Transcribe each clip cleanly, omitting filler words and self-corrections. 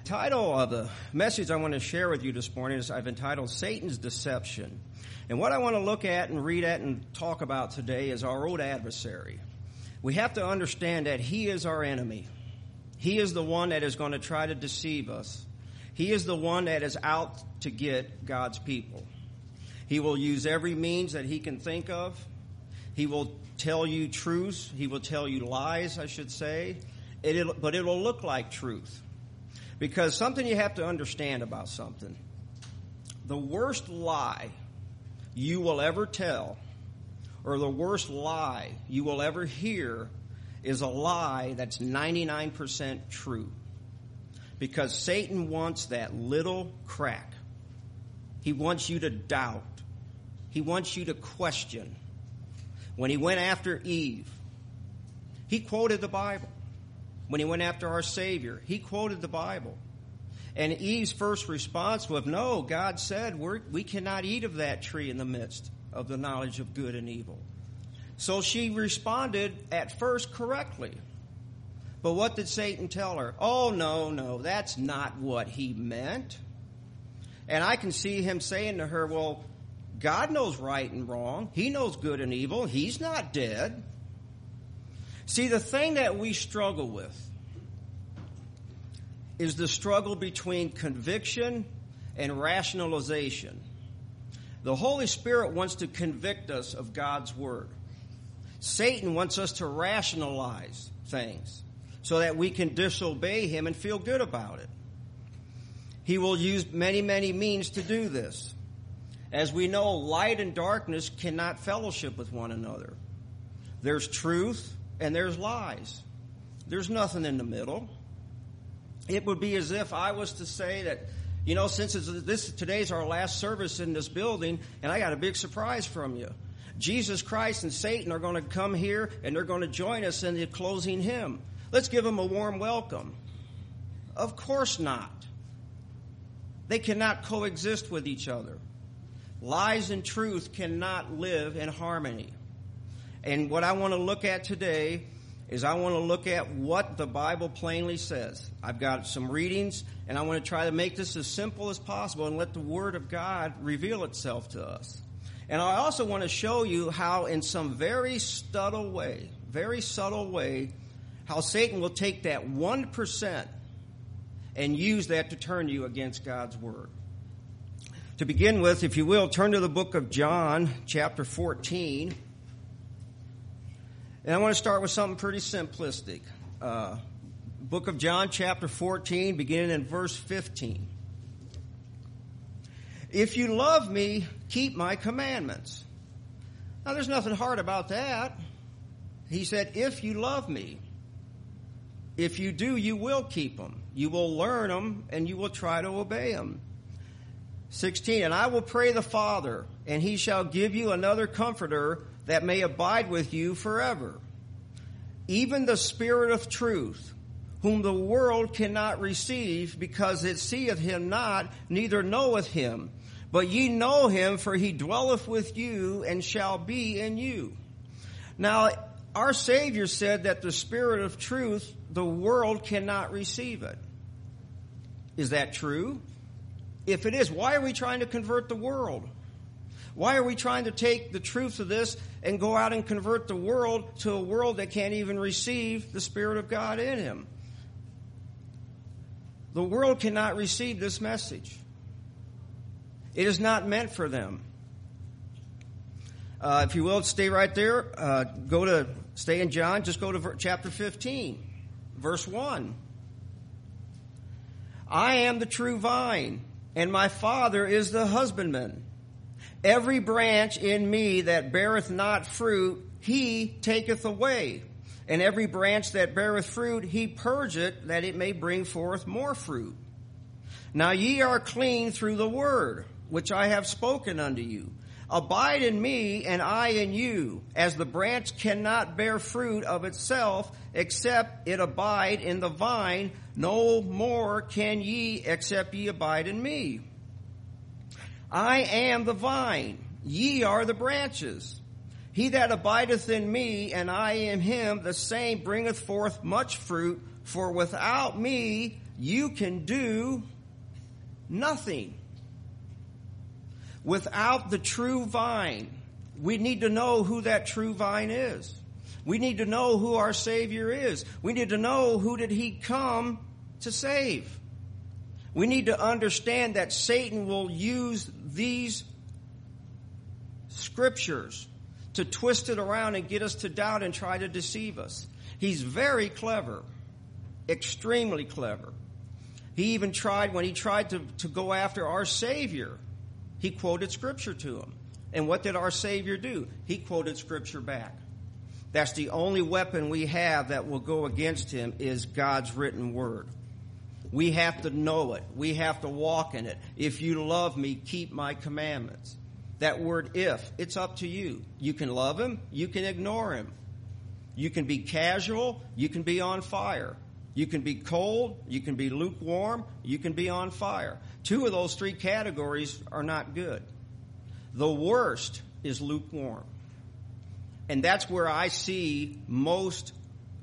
title of the message I want to share with you this morning is I've entitled Satan's Deception. And what I want to look at and read at and talk about today is our old adversary. We have to understand that he is our enemy. He is the one that is going to try to deceive us. He is the one that is out to get God's people. He will use every means that he can think of. He will tell you truths. He will tell you lies, I should say. But it will look like truth. Because something you have to understand about something. The worst lie you will ever tell, or the worst lie you will ever hear, is a lie that's 99% true. Because Satan wants that little crack. He wants you to doubt. He wants you to question. When he went after Eve, he quoted the Bible. When he went after our Savior, he quoted the Bible. And Eve's first response was, no, God said we cannot eat of that tree in the midst of the knowledge of good and evil. So she responded at first correctly. But what did Satan tell her? Oh, no, that's not what he meant. And I can see him saying to her, well, God knows right and wrong. He knows good and evil. He's not dead. See, the thing that we struggle with is the struggle between conviction and rationalization. The Holy Spirit wants to convict us of God's Word. Satan wants us to rationalize things so that we can disobey him and feel good about it. He will use many, many means to do this. As we know, light and darkness cannot fellowship with one another. There's truth and there's lies. There's nothing in the middle. It would be as if I was to say that, since today's our last service in this building, and I got a big surprise from you. Jesus Christ and Satan are going to come here, and they're going to join us in the closing hymn. Let's give them a warm welcome. Of course not. They cannot coexist with each other. Lies and truth cannot live in harmony. And what I want to look at today is I want to look at what the Bible plainly says. I've got some readings, and I want to try to make this as simple as possible and let the Word of God reveal itself to us. And I also want to show you how in some very subtle way, how Satan will take that 1% and use that to turn you against God's Word. To begin with, if you will, turn to the book of John, chapter 14. And I want to start with something pretty simplistic. Book of John, chapter 14, beginning in verse 15. If you love me, keep my commandments. Now, there's nothing hard about that. He said, if you love me. If you do, you will keep them. You will learn them, and you will try to obey them. 16, and I will pray the Father, and he shall give you another comforter that may abide with you forever. Even the Spirit of truth, whom the world cannot receive, because it seeth him not, neither knoweth him. But ye know him, for he dwelleth with you, and shall be in you. Now, our Savior said that the Spirit of truth, the world cannot receive it. Is that true? If it is, why are we trying to convert the world? Why are we trying to take the truth of this and go out and convert the world to a world that can't even receive the Spirit of God in him? The world cannot receive this message. It is not meant for them. If you will, stay right there. Stay in John. Just go to chapter 15, verse 1. I am the true vine, and my Father is the husbandman. Every branch in me that beareth not fruit, he taketh away. And every branch that beareth fruit, he purgeth, that it may bring forth more fruit. Now ye are clean through the word, which I have spoken unto you. Abide in me, and I in you, as the branch cannot bear fruit of itself, except it abide in the vine, no more can ye, except ye abide in me. I am the vine, ye are the branches. He that abideth in me, and I in him, the same bringeth forth much fruit, for without me you can do nothing. Without the true vine, we need to know who that true vine is. We need to know who our Savior is. We need to know who did He come to save. We need to understand that Satan will use these scriptures to twist it around and get us to doubt and try to deceive us. He's very clever, extremely clever. He even tried, when he tried to go after our Savior, he quoted Scripture to him. And what did our Savior do? He quoted Scripture back. That's the only weapon we have that will go against him, is God's written word. We have to know it. We have to walk in it. If you love me, keep my commandments. That word if, it's up to you. You can love him, you can ignore him. You can be casual, you can be on fire. You can be cold, you can be lukewarm, you can be on fire. 2 of those 3 categories are not good. The worst is lukewarm. And that's where I see most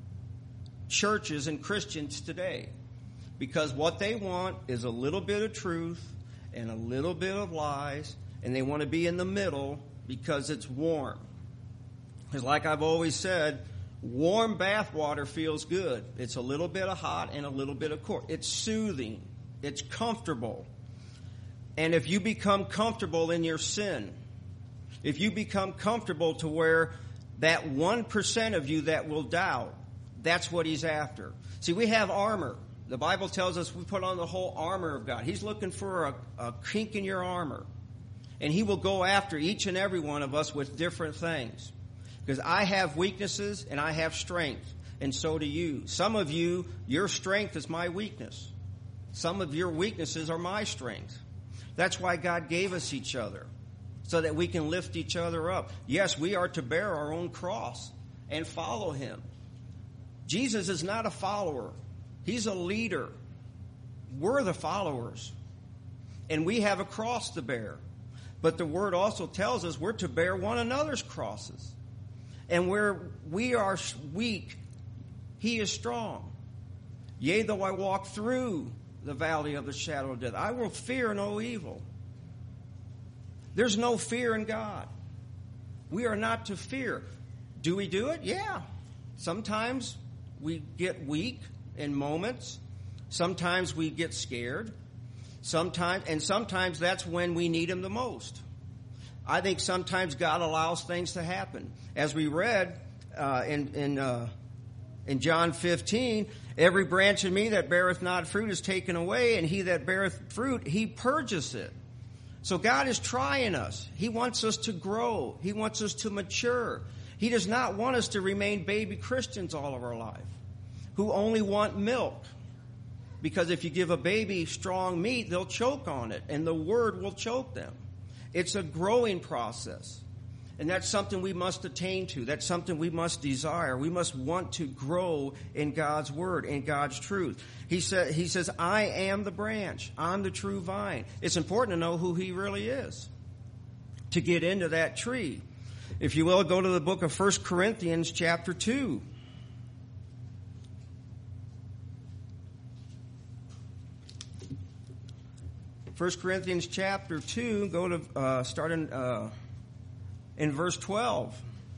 churches and Christians today. Because what they want is a little bit of truth and a little bit of lies, and they want to be in the middle because it's warm. Because like I've always said, warm bath water feels good. It's a little bit of hot and a little bit of cold. It's soothing. It's comfortable. And if you become comfortable in your sin, if you become comfortable to where that 1% of you that will doubt, that's what he's after. See, we have armor. The Bible tells us we put on the whole armor of God. He's looking for a kink in your armor. And he will go after each and every one of us with different things. Because I have weaknesses and I have strength. And so do you. Some of you, your strength is my weakness. Some of your weaknesses are my strength. That's why God gave us each other. So that we can lift each other up. Yes, we are to bear our own cross and follow him. Jesus is not a follower. He's a leader. We're the followers. And we have a cross to bear. But the word also tells us we're to bear one another's crosses. And where we are weak, he is strong. Yea, though I walk through the valley of the shadow of death, I will fear no evil. There's no fear in God. We are not to fear. Do we do it? Yeah. Sometimes we get weak in moments. Sometimes we get scared. Sometimes that's when we need him the most. I think sometimes God allows things to happen. As we read in John 15, every branch in me that beareth not fruit is taken away, and he that beareth fruit, he purges it. So God is trying us. He wants us to grow. He wants us to mature. He does not want us to remain baby Christians all of our life who only want milk. Because if you give a baby strong meat, they'll choke on it, and the word will choke them. It's a growing process. And that's something we must attain to. That's something we must desire. We must want to grow in God's word, in God's truth. He says, I am the branch. I'm the true vine. It's important to know who he really is to get into that tree. If you will, go to the book of 1 Corinthians chapter 2. 1 Corinthians chapter 2, go to start in verse 12.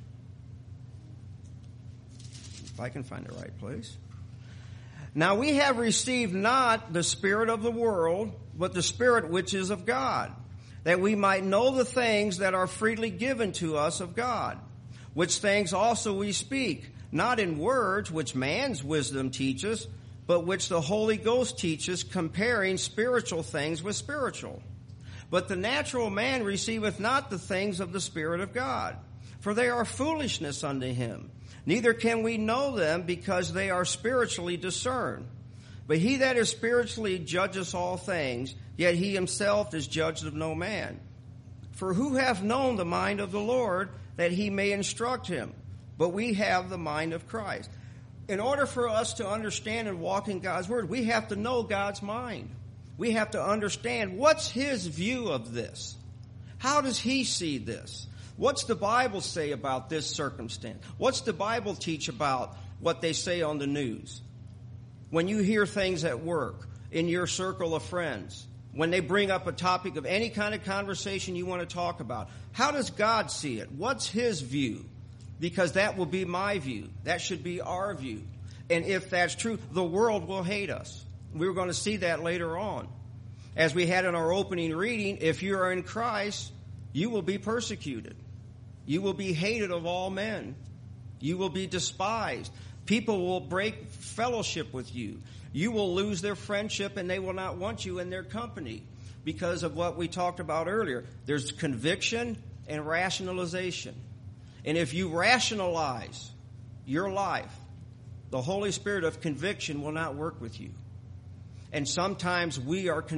If I can find the right place. Now we have received not the spirit of the world, but the Spirit which is of God, that we might know the things that are freely given to us of God, which things also we speak, not in words which man's wisdom teaches, but which the Holy Ghost teaches, comparing spiritual things with spiritual. But the natural man receiveth not the things of the Spirit of God, for they are foolishness unto him. Neither can we know them, because they are spiritually discerned. But he that is spiritually judgeth all things, yet he himself is judged of no man. For who hath known the mind of the Lord, that he may instruct him? But we have the mind of Christ. In order for us to understand and walk in God's word, we have to know God's mind. We have to understand what's his view of this. How does he see this? What's the Bible say about this circumstance? What's the Bible teach about what they say on the news? When you hear things at work, in your circle of friends, when they bring up a topic of any kind of conversation you want to talk about, how does God see it? What's His view? Because that will be my view. That should be our view. And if that's true, the world will hate us. We're going to see that later on. As we had in our opening reading, if you are in Christ, you will be persecuted. You will be hated of all men. You will be despised. People will break fellowship with you. You will lose their friendship, and they will not want you in their company because of what we talked about earlier. There's conviction and rationalization. And if you rationalize your life, the Holy Spirit of conviction will not work with you. And sometimes we are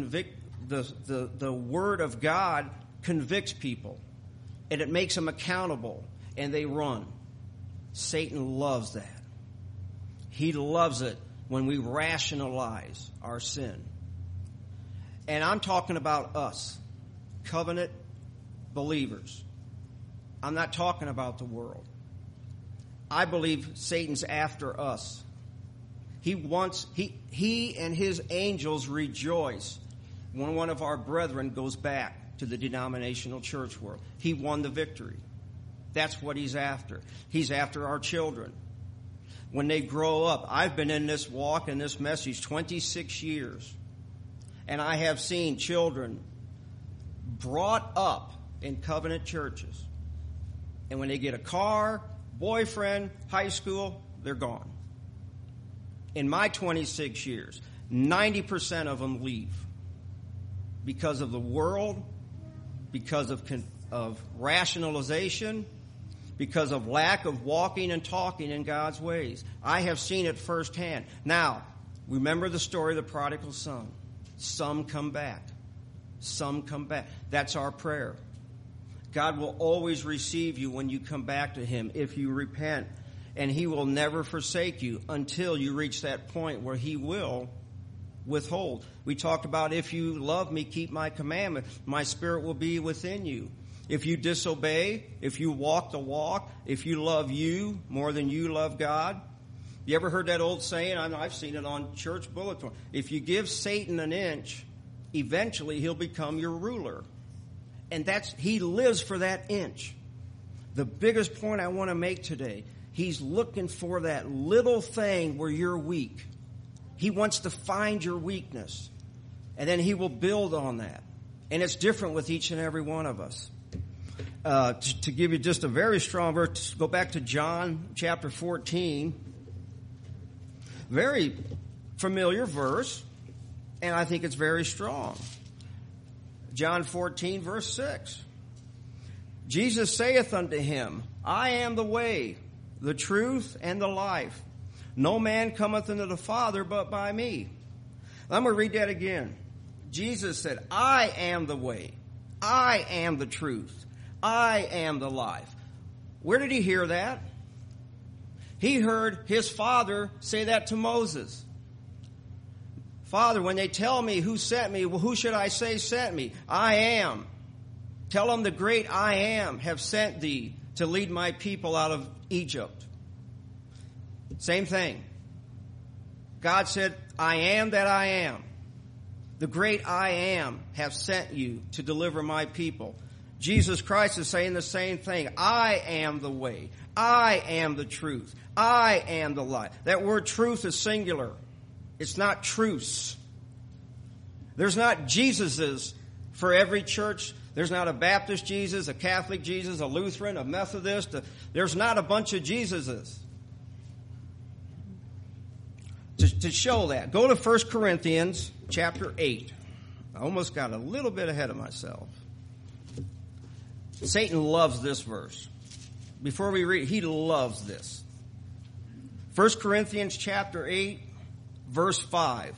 the Word of God convicts people, and it makes them accountable, and they run. Satan loves that. He loves it when we rationalize our sin. And I'm talking about us, covenant believers. I'm not talking about the world. I believe Satan's after us. He and his angels rejoice when one of our brethren goes back to the denominational church world. He won the victory. That's what he's after. He's after our children. When they grow up, I've been in this walk and this message 26 years. And I have seen children brought up in covenant churches. And when they get a car, boyfriend, high school, they're gone. In my 26 years, 90% of them leave because of the world, because of rationalization, because of lack of walking and talking in God's ways. I have seen it firsthand. Now, remember the story of the prodigal son. Some come back. Some come back. That's our prayer. God will always receive you when you come back to Him if you repent. And He will never forsake you until you reach that point where He will withhold. We talked about, if you love me, keep my commandment. My spirit will be within you. If you disobey, if you walk the walk, if you love you more than you love God. You ever heard that old saying? I've seen it on church bulletin. If you give Satan an inch, eventually he'll become your ruler. And he lives for that inch. The biggest point I want to make today, he's looking for that little thing where you're weak. He wants to find your weakness. And then he will build on that. And it's different with each and every one of us. To give you just a very strong verse, go back to John chapter 14. Very familiar verse, and I think it's very strong. John 14, verse 6. Jesus saith unto him, I am the way, the truth, and the life. No man cometh unto the Father but by me. I'm going to read that again. Jesus said, I am the way. I am the truth. I am the life. Where did he hear that? He heard his father say that to Moses. Father, when they tell me who sent me, well, who should I say sent me? I am. Tell them the great I am have sent thee to lead my people out of Egypt. Same thing. God said, I am that I am. The great I am have sent you to deliver my people. Jesus Christ is saying the same thing. I am the way. I am the truth. I am the life. That word truth is singular. It's not truths. There's not Jesuses for every church. There's not a Baptist Jesus, a Catholic Jesus, a Lutheran, a Methodist. There's not a bunch of Jesuses. To show that, go to 1 Corinthians chapter 8. I almost got a little bit ahead of myself. Satan loves this verse. Before we read, he loves this. 1 Corinthians chapter 8, verse 5.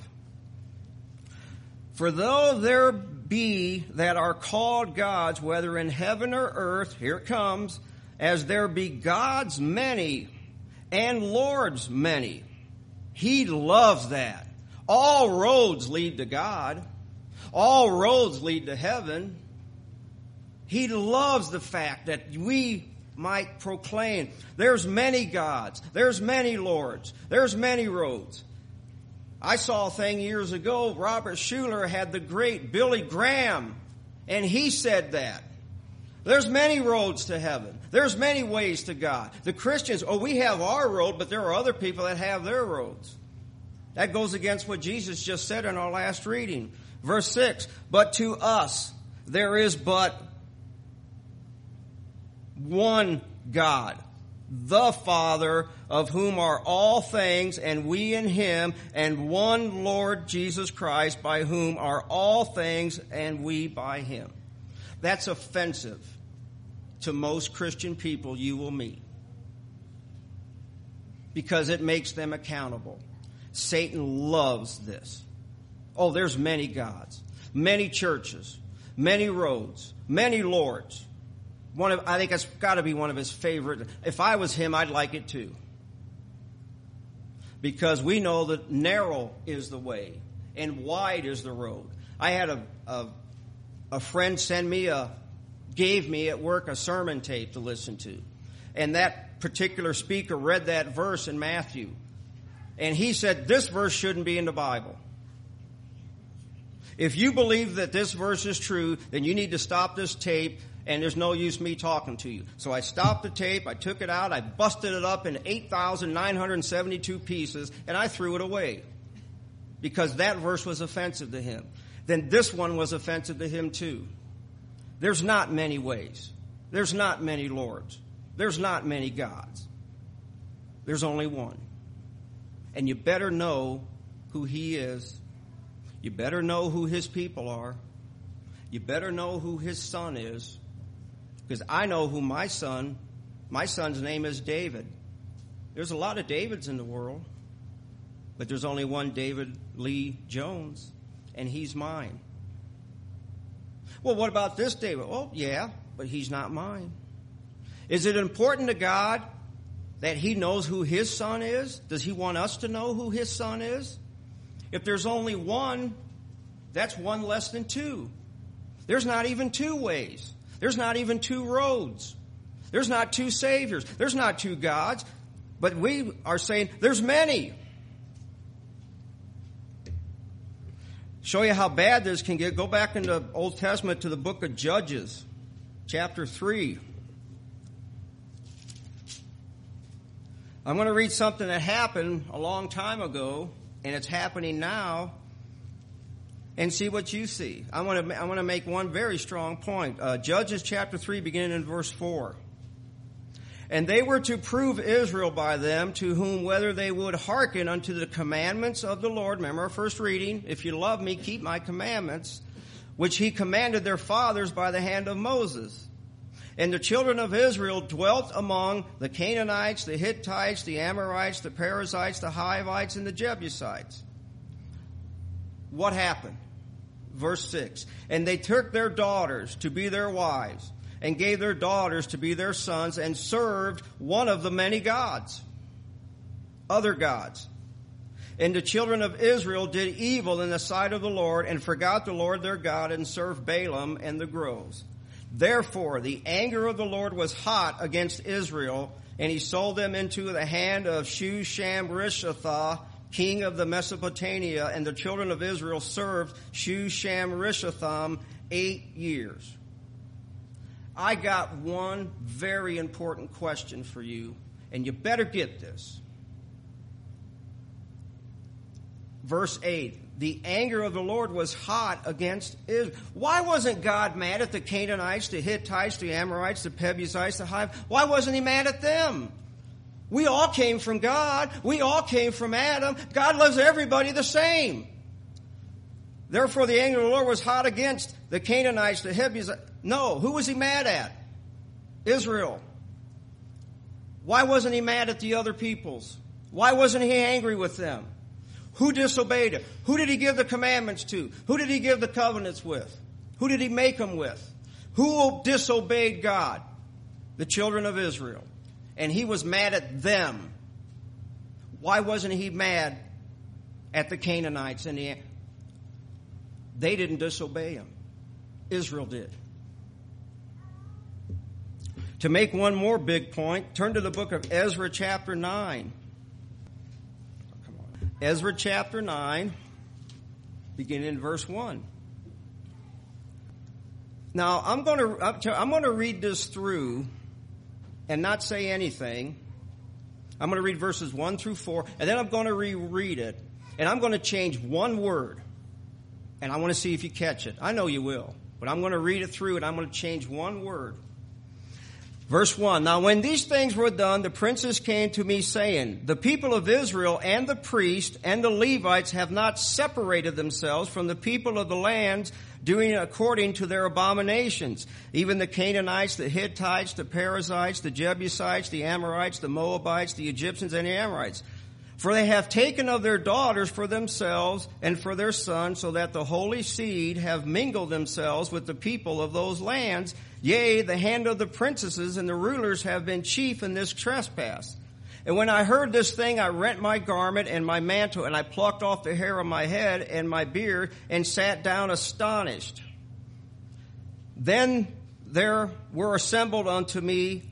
For though there be that are called gods, whether in heaven or earth, here it comes, as there be gods many and lords many. He loves that. All roads lead to God. All roads lead to heaven. He loves the fact that we might proclaim there's many gods, there's many lords, there's many roads. I saw a thing years ago. Robert Schuller had the great Billy Graham, and he said that. There's many roads to heaven. There's many ways to God. The Christians, we have our road, but there are other people that have their roads. That goes against what Jesus just said in our last reading. Verse 6, but to us there is but one God, the Father, of whom are all things, and we in him, and one Lord Jesus Christ, by whom are all things, and we by him. That's offensive to most Christian people you will meet, because it makes them accountable. Satan loves this. Oh, there's many gods, many churches, many roads, many lords. I think it's got to be one of his favorite. If I was him, I'd like it too. Because we know that narrow is the way and wide is the road. I had a friend gave me at work a sermon tape to listen to. And that particular speaker read that verse in Matthew. And he said, this verse shouldn't be in the Bible. If you believe that this verse is true, then you need to stop this tape, and there's no use me talking to you. So I stopped the tape, I took it out, I busted it up in 8,972 pieces, and I threw it away. Because that verse was offensive to him. Then this one was offensive to him too. There's not many ways. There's not many lords. There's not many gods. There's only one. And you better know who he is. You better know who his people are. You better know who his son is. Because I know who my son's name is David. There's a lot of Davids in the world. But there's only one David Lee Jones. And he's mine. Well, what about this David? Oh, yeah, but he's not mine. Is it important to God that he knows who his son is? Does he want us to know who his son is? If there's only one, that's one less than two. There's not even two ways. There's not even two roads. There's not two saviors. There's not two gods. But we are saying there's many. Show you how bad this can get. Go back in the Old Testament to the book of Judges, chapter 3. I'm going to read something that happened a long time ago, and it's happening now, and see what you see. I want to make one very strong point. Judges chapter 3, beginning in verse 4. And they were to prove Israel by them, to whom whether they would hearken unto the commandments of the Lord. Remember our first reading, if you love me, keep my commandments, which he commanded their fathers by the hand of Moses. And the children of Israel dwelt among the Canaanites, the Hittites, the Amorites, the Perizzites, the Hivites, and the Jebusites. What happened? Verse 6. And they took their daughters to be their wives, and gave their daughters to be their sons, and served one of the many gods, other gods. And the children of Israel did evil in the sight of the Lord, and forgot the Lord their God, and served Balaam and the groves. Therefore the anger of the Lord was hot against Israel, and he sold them into the hand of Shushan-Rishatha, king of the Mesopotamia, and the children of Israel served Shushan-Rishatham 8 years. I got one very important question for you, and you better get this. Verse 8, the anger of the Lord was hot against Israel. Why wasn't God mad at the Canaanites, the Hittites, the Amorites, the Perizzites, the Hivites? Why wasn't he mad at them? We all came from God. We all came from Adam. God loves everybody the same. Therefore, the anger of the Lord was hot against the Canaanites, the Hivites. No, who was he mad at? Israel. Why wasn't he mad at the other peoples? Why wasn't he angry with them? Who disobeyed him? Who did he give the commandments to? Who did he give the covenants with? Who did he make them with? Who disobeyed God? The children of Israel. And he was mad at them. Why wasn't he mad at the Canaanites? They didn't disobey him. Israel did. To make one more big point, turn to the book of Ezra chapter 9. Ezra chapter 9, beginning in verse 1. Now, I'm going to read this through and not say anything. I'm going to read verses 1 through 4, and then I'm going to reread it, and I'm going to change one word, and I want to see if you catch it. I know you will, but I'm going to read it through, and I'm going to change one word. Verse 1, Now when these things were done, the princes came to me, saying, The people of Israel and the priests and the Levites have not separated themselves from the people of the lands, doing according to their abominations. Even the Canaanites, the Hittites, the Perizzites, the Jebusites, the Amorites, the Moabites, the Egyptians, and the Amorites. For they have taken of their daughters for themselves and for their sons, so that the holy seed have mingled themselves with the people of those lands. Yea, the hand of the princesses and the rulers have been chief in this trespass. And when I heard this thing, I rent my garment and my mantle, and I plucked off the hair of my head and my beard, and sat down astonished. Then there were assembled unto me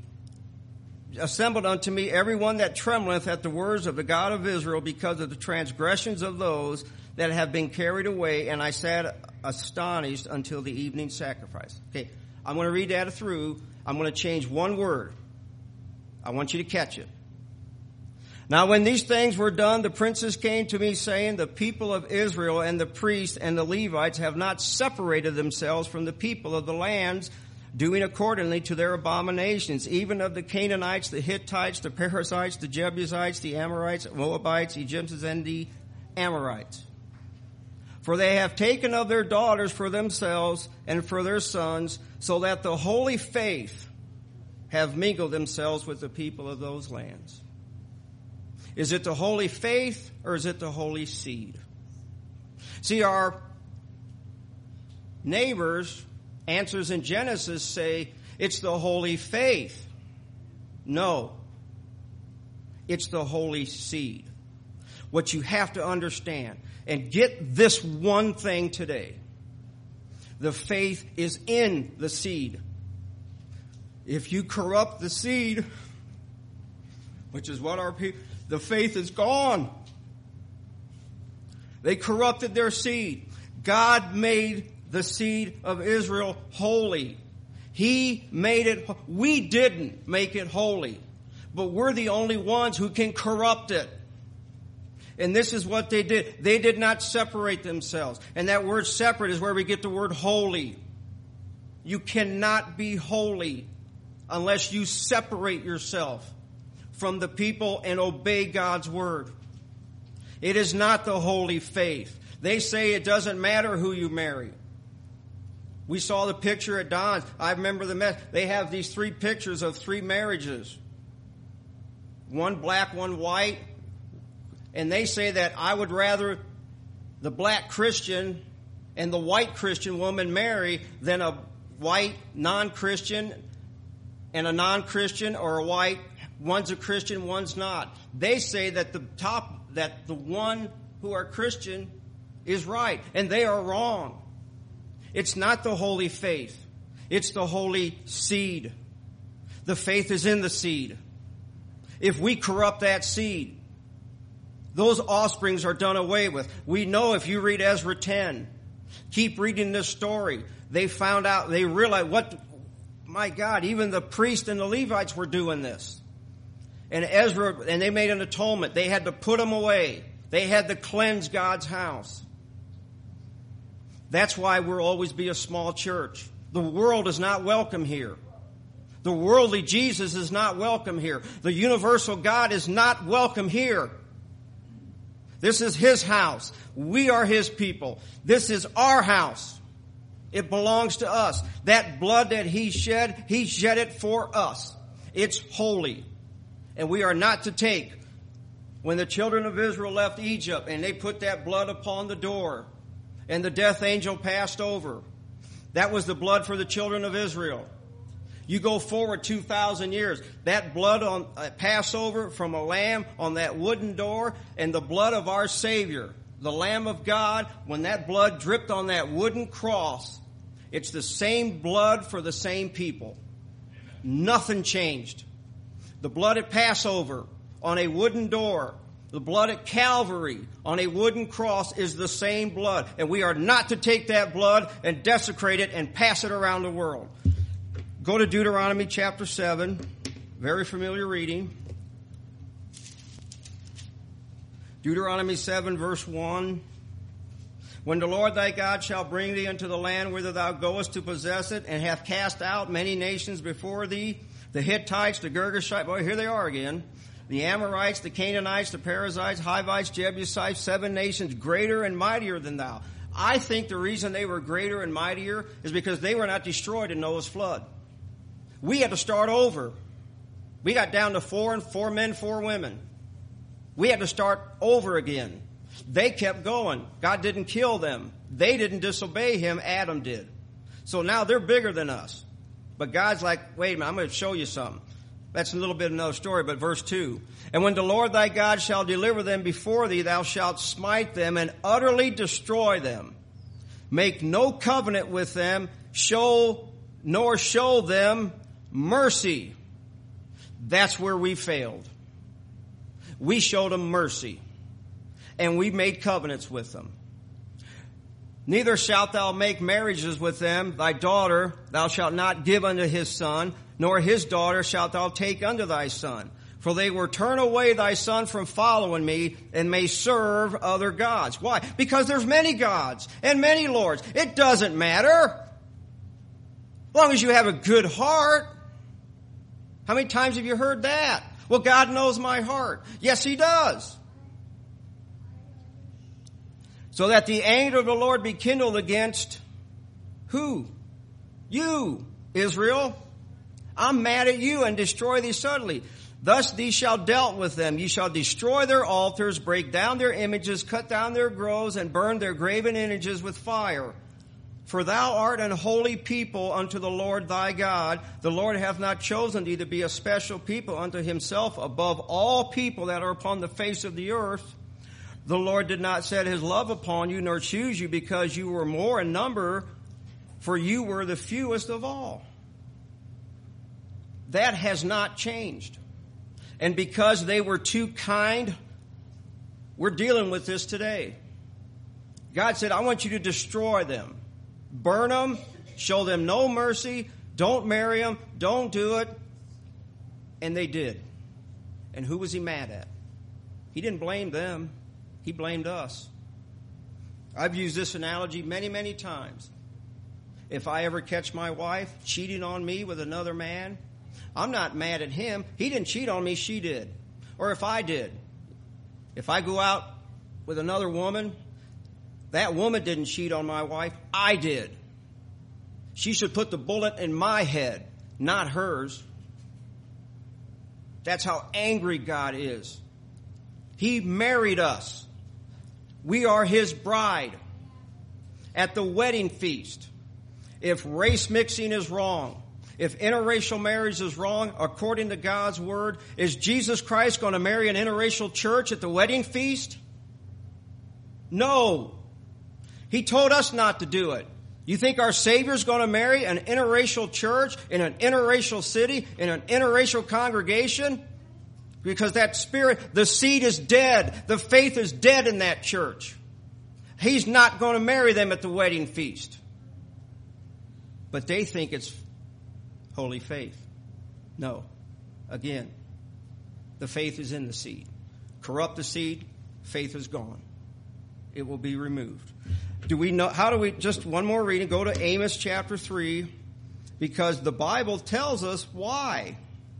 every one that trembleth at the words of the God of Israel, because of the transgressions of those that have been carried away, and I sat astonished until the evening sacrifice. Okay, I'm going to read that through. I'm going to change one word. I want you to catch it. Now when these things were done, the princes came to me, saying, The people of Israel and the priests and the Levites have not separated themselves from the people of the lands, doing accordingly to their abominations, even of the Canaanites, the Hittites, the Perizzites, the Jebusites, the Amorites, Moabites, Egyptians, and the Amorites. For they have taken of their daughters for themselves and for their sons, so that the holy faith have mingled themselves with the people of those lands. Is it the holy faith or is it the holy seed? See, our neighbors' answers in Genesis say it's the holy faith. No, it's the holy seed. What you have to understand, and get this one thing today, the faith is in the seed. If you corrupt the seed, which is what our people, the faith is gone. They corrupted their seed. God made the seed of Israel holy. He made it. We didn't make it holy, but we're the only ones who can corrupt it. And this is what they did. They did not separate themselves. And that word separate is where we get the word holy. You cannot be holy unless you separate yourself from the people and obey God's word. It is not the holy faith. They say it doesn't matter who you marry. We saw the picture at Don's. I remember the mess. They have these 3 pictures of 3 marriages. One black, one white. And they say that I would rather the black Christian and the white Christian woman marry than a white non-Christian and a non-Christian, or a white, one's a Christian, one's not. They say that the one who are Christian is right, and they are wrong. It's not the holy faith. It's the holy seed. The faith is in the seed. If we corrupt that seed, those offsprings are done away with. We know if you read Ezra 10, keep reading this story, they found out, they realized my God, even the priests and the Levites were doing this. And they made an atonement. They had to put them away. They had to cleanse God's house. That's why we'll always be a small church. The world is not welcome here. The worldly Jesus is not welcome here. The universal God is not welcome here. This is His house. We are His people. This is our house. It belongs to us. That blood that He shed it for us. It's holy. And we are not to take. When the children of Israel left Egypt and they put that blood upon the door and the death angel passed over, that was the blood for the children of Israel. You go forward 2,000 years, that blood on Passover from a lamb on that wooden door, and the blood of our Savior, the Lamb of God, when that blood dripped on that wooden cross, it's the same blood for the same people. Nothing changed. The blood at Passover on a wooden door The blood at Calvary on a wooden cross is the same blood. And we are not to take that blood and desecrate it and pass it around the world. Go to Deuteronomy chapter 7. Very familiar reading. Deuteronomy 7 verse 1. When the Lord thy God shall bring thee into the land whither thou goest to possess it, and hath cast out many nations before thee, the Hittites, the Girgashites, boy, here they are again, the Amorites, the Canaanites, the Perizzites, Hivites, Jebusites, 7 nations greater and mightier than thou. I think the reason they were greater and mightier is because they were not destroyed in Noah's flood. We had to start over. We got down to 4 men, 4 women. We had to start over again. They kept going. God didn't kill them. They didn't disobey him. Adam did. So now they're bigger than us. But God's like, wait a minute, I'm going to show you something. That's a little bit of another story, but verse 2. And when the Lord thy God shall deliver them before thee, thou shalt smite them and utterly destroy them. Make no covenant with them, nor show them mercy. That's where we failed. We showed them mercy. And we made covenants with them. Neither shalt thou make marriages with them. Thy daughter thou shalt not give unto his son, nor his daughter shalt thou take unto thy son. For they will turn away thy son from following me, and may serve other gods. Why? Because there's many gods and many lords. It doesn't matter. As long as you have a good heart. How many times have you heard that? Well, God knows my heart. Yes, he does. So that the anger of the Lord be kindled against who? You, Israel. I'm mad at you and destroy thee suddenly. Thus thee shall dealt with them. Ye shall destroy their altars, break down their images, cut down their groves, and burn their graven images with fire. For thou art an holy people unto the Lord thy God. The Lord hath not chosen thee to be a special people unto himself above all people that are upon the face of the earth. The Lord did not set his love upon you, nor choose you, because you were more in number, for you were the fewest of all. That has not changed. And because they were too kind, we're dealing with this today. God said, I want you to destroy them. Burn them, show them no mercy, don't marry them, don't do it. And they did. And who was he mad at? He didn't blame them. He blamed us. I've used this analogy many, many times. If I ever catch my wife cheating on me with another man, I'm not mad at him. He didn't cheat on me, she did. Or if I did. If I go out with another woman, that woman didn't cheat on my wife, I did. She should put the bullet in my head, not hers. That's how angry God is. He married us. We are his bride. At the wedding feast, if race mixing is wrong, if interracial marriage is wrong, according to God's word, is Jesus Christ going to marry an interracial church at the wedding feast? No. He told us not to do it. You think our Savior's going to marry an interracial church in an interracial city, in an interracial congregation? Because that spirit, the seed is dead. The faith is dead in that church. He's not going to marry them at the wedding feast. But they think it's holy faith. No. Again, the faith is in the seed. Corrupt the seed, faith is gone. It will be removed. Do we know, just one more reading, go to Amos chapter 3, because the Bible tells us why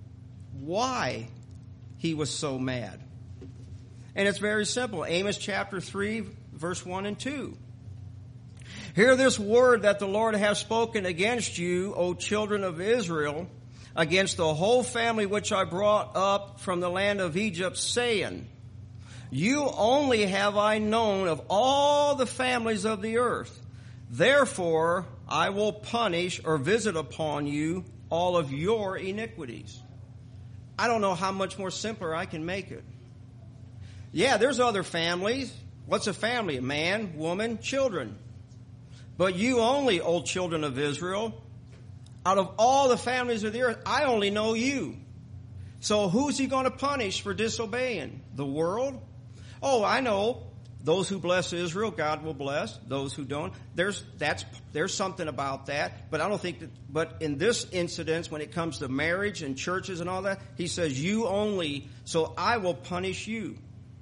he was so mad. And it's very simple. Amos chapter 3, verse 1 and 2. Hear this word that the Lord hath spoken against you, O children of Israel, against the whole family which I brought up from the land of Egypt, saying, you only have I known of all the families of the earth. Therefore, I will punish or visit upon you all of your iniquities. I don't know how much more simpler I can make it. Yeah, there's other families. What's a family? A man, woman, children. But you only, O children of Israel, out of all the families of the earth, I only know you. So who's he going to punish for disobeying? The world? Oh, I know. Those who bless Israel, God will bless. Those who don't, there's something about that. But I don't think that, but in this incident, when it comes to marriage and churches and all that, he says, you only, so I will punish you.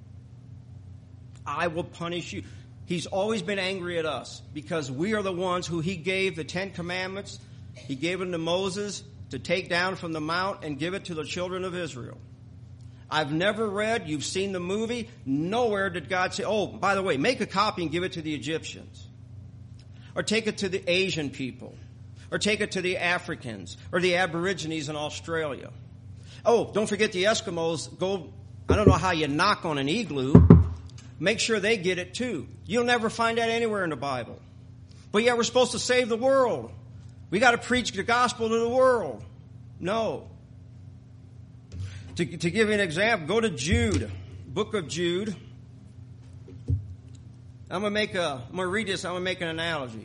I will punish you. He's always been angry at us because we are the ones who he gave the 10 Commandments. He gave them to Moses to take down from the mount and give it to the children of Israel. I've never read, you've seen the movie, nowhere did God say, oh, by the way, make a copy and give it to the Egyptians. Or take it to the Asian people. Or take it to the Africans. Or the Aborigines in Australia. Oh, don't forget the Eskimos. Go, I don't know how you knock on an igloo. Make sure they get it too. You'll never find that anywhere in the Bible. But yet we're supposed to save the world. We got to preach the gospel to the world. No. To give you an example, go to Jude, book of Jude. I'm going to read this. I'm going to make an analogy.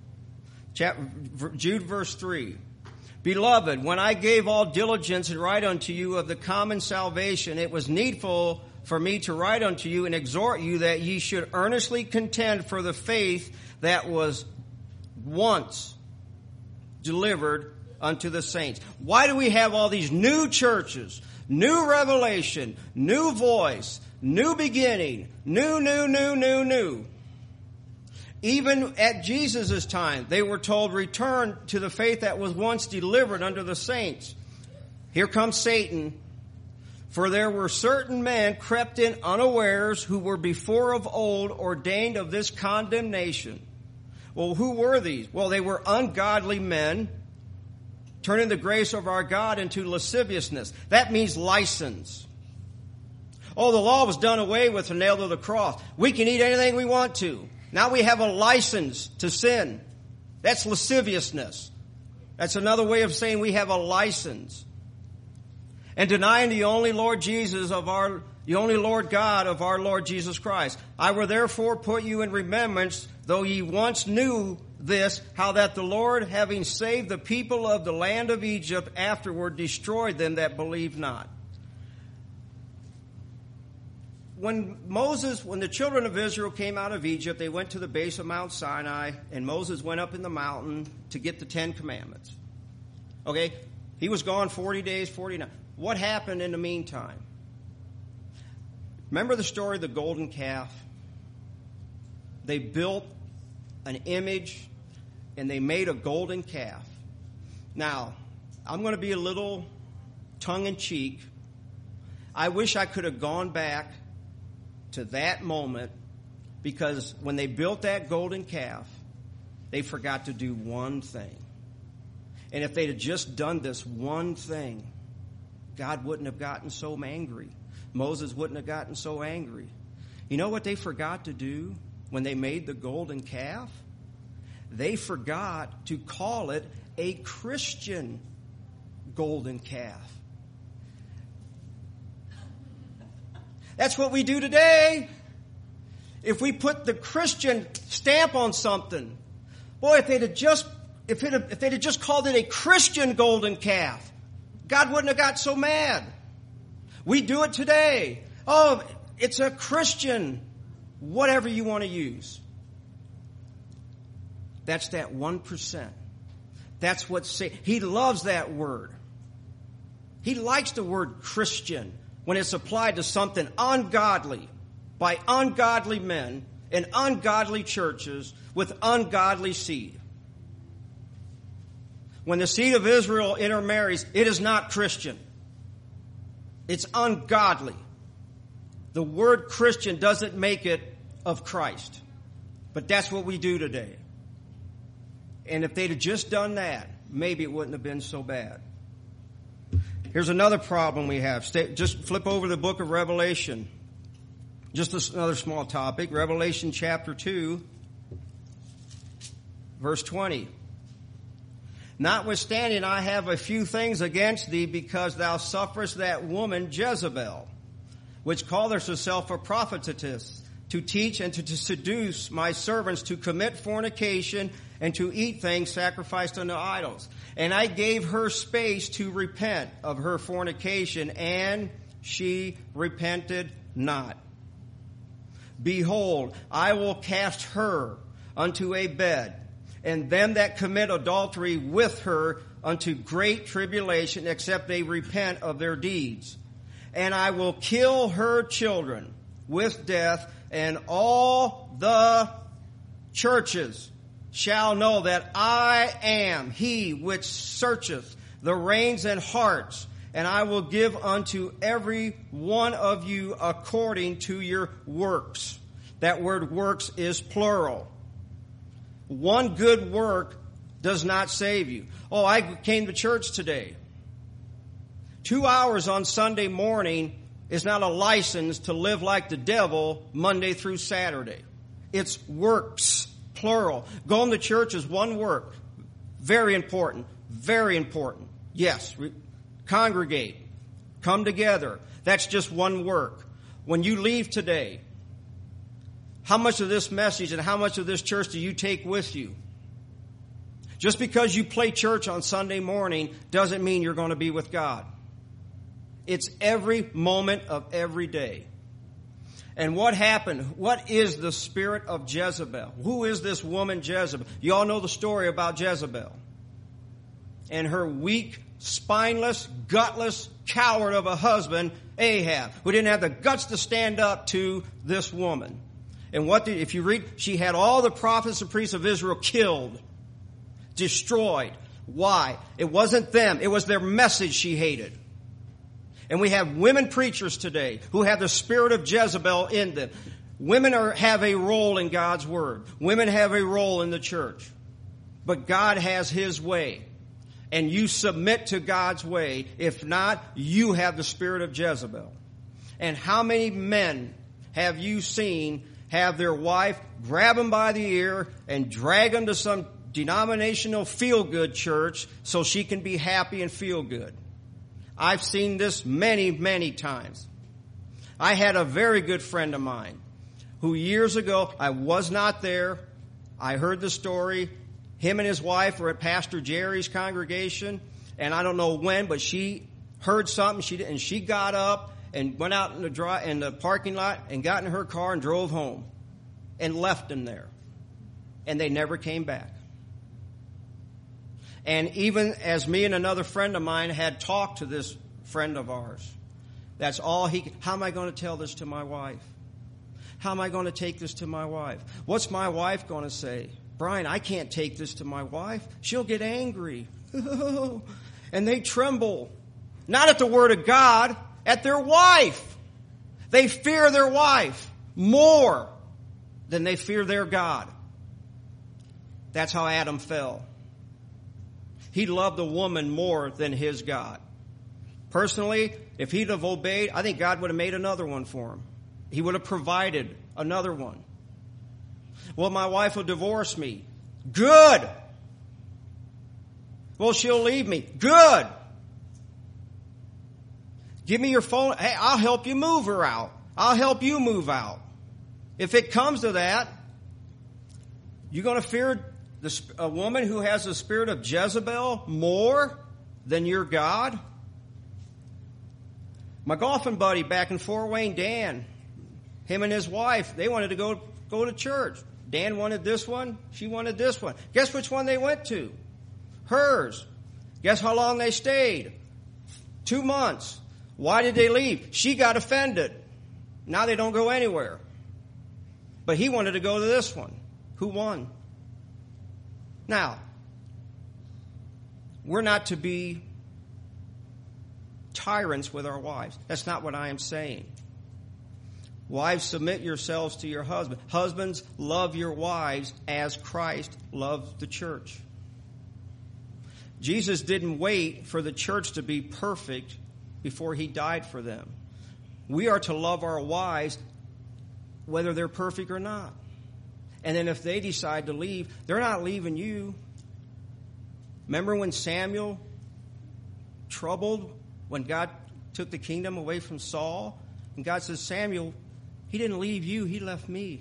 Jude verse 3. Beloved, when I gave all diligence and write unto you of the common salvation, it was needful for me to write unto you and exhort you that ye should earnestly contend for the faith that was once delivered unto the saints. Why do we have all these new churches? New revelation, new voice, new beginning, new. Even at Jesus' time, they were told, return to the faith that was once delivered unto the saints. Here comes Satan. For there were certain men crept in unawares who were before of old ordained of this condemnation. Well, who were these? Well, they were ungodly men, turning the grace of our God into lasciviousness. That means license. Oh, the law was done away with and nailed to the cross. We can eat anything we want to. Now we have a license to sin. That's lasciviousness. That's another way of saying we have a license. And denying the only Lord Jesus the only Lord God of our Lord Jesus Christ. I will therefore put you in remembrance, though ye once knew this, how that the Lord, having saved the people of the land of Egypt, afterward destroyed them that believed not. When the children of Israel came out of Egypt, they went to the base of Mount Sinai, and Moses went up in the mountain to get the 10 Commandments. Okay? He was gone 40 days, 40 nights. What happened in the meantime? Remember the story of the golden calf? They built an image, and they made a golden calf. Now, I'm going to be a little tongue-in-cheek. I wish I could have gone back to that moment, because when they built that golden calf, they forgot to do one thing. And if they'd have just done this one thing, God wouldn't have gotten so angry. Moses wouldn't have gotten so angry. You know what they forgot to do when they made the golden calf? They forgot to call it a Christian golden calf. That's what we do today. If we put the Christian stamp on something, boy, if they'd have just called it a Christian golden calf, God wouldn't have got so mad. We do it today. Oh, it's a Christian, whatever you want to use. That's that 1%. That's what he loves that word. He likes the word Christian when it's applied to something ungodly by ungodly men in ungodly churches with ungodly seed. When the seed of Israel intermarries, it is not Christian. It's ungodly. The word Christian doesn't make it of Christ. But that's what we do today. And if they'd have just done that, maybe it wouldn't have been so bad. Here's another problem we have. Just flip over the book of Revelation. Just another small topic. Revelation chapter 2, verse 20. Notwithstanding, I have a few things against thee, because thou sufferest that woman Jezebel, which calleth herself a prophetess, to teach and to seduce my servants to commit fornication and to eat things sacrificed unto idols. And I gave her space to repent of her fornication, and she repented not. Behold, I will cast her unto a bed, and them that commit adultery with her unto great tribulation, except they repent of their deeds. And I will kill her children with death, and all the churches shall know that I am he which searcheth the reins and hearts, and I will give unto every one of you according to your works. That word works is plural. One good work does not save you. Oh, I came to church today. 2 hours on Sunday morning is not a license to live like the devil Monday through Saturday. It's works, plural. Going to church is one work. Very important. Very important. Yes, congregate. Come together. That's just one work. When you leave today, how much of this message and how much of this church do you take with you? Just because you play church on Sunday morning doesn't mean you're going to be with God. It's every moment of every day. And what happened? What is the spirit of Jezebel? Who is this woman Jezebel? You all know the story about Jezebel. And her weak, spineless, gutless coward of a husband, Ahab, who didn't have the guts to stand up to this woman. And if you read, she had all the prophets and priests of Israel killed, destroyed. Why? It wasn't them. It was their message she hated. And we have women preachers today who have the spirit of Jezebel in them. Women have a role in God's Word. Women have a role in the church. But God has His way. And you submit to God's way. If not, you have the spirit of Jezebel. And how many men have you seen have their wife grab them by the ear and drag them to some denominational feel-good church so she can be happy and feel good? I've seen this many, many times. I had a very good friend of mine who years ago, I was not there. I heard the story. Him and his wife were at Pastor Jerry's congregation, and I don't know when, but she heard something, and she got up and went out in the parking lot and got in her car and drove home and left him there. And they never came back. And even as me and another friend of mine had talked to this friend of ours, that's all how am I going to tell this to my wife? How am I going to take this to my wife? What's my wife going to say? Brian, I can't take this to my wife. She'll get angry. And they tremble. Not at the word of God, at their wife. They fear their wife more than they fear their God. That's how Adam fell. He loved a woman more than his God. Personally, if he'd have obeyed, I think God would have made another one for him. He would have provided another one. Well, my wife will divorce me. Good. Well, she'll leave me. Good. Give me your phone. Hey, I'll help you move her out. I'll help you move out. If it comes to that, you're going to fear a woman who has the spirit of Jezebel more than your God? My golfing buddy back in Fort Wayne, Dan, him and his wife, they wanted to go to church. Dan wanted this one. She wanted this one. Guess which one they went to? Hers. Guess how long they stayed? 2 months. Why did they leave? She got offended. Now they don't go anywhere. But he wanted to go to this one. Who won? Now, we're not to be tyrants with our wives. That's not what I am saying. Wives, submit yourselves to your husband. Husbands, love your wives as Christ loved the church. Jesus didn't wait for the church to be perfect before He died for them. We are to love our wives whether they're perfect or not. And then if they decide to leave, they're not leaving you. Remember when Samuel troubled when God took the kingdom away from Saul? And God says, Samuel, He didn't leave you, He left me.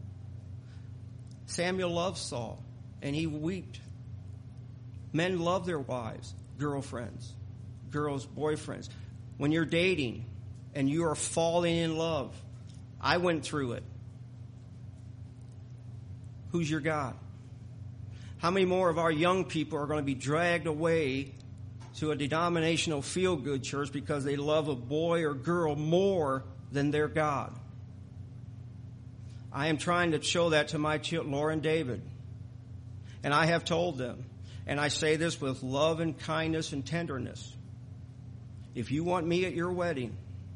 Samuel loved Saul, and he wept. Men love their wives, girlfriends, girls, boyfriends. When you're dating and you are falling in love, I went through it. Who's your God? How many more of our young people are going to be dragged away to a denominational feel-good church because they love a boy or girl more than their God? I am trying to show that to my children, Laura and David. And I have told them, and I say this with love and kindness and tenderness, if you want me at your wedding,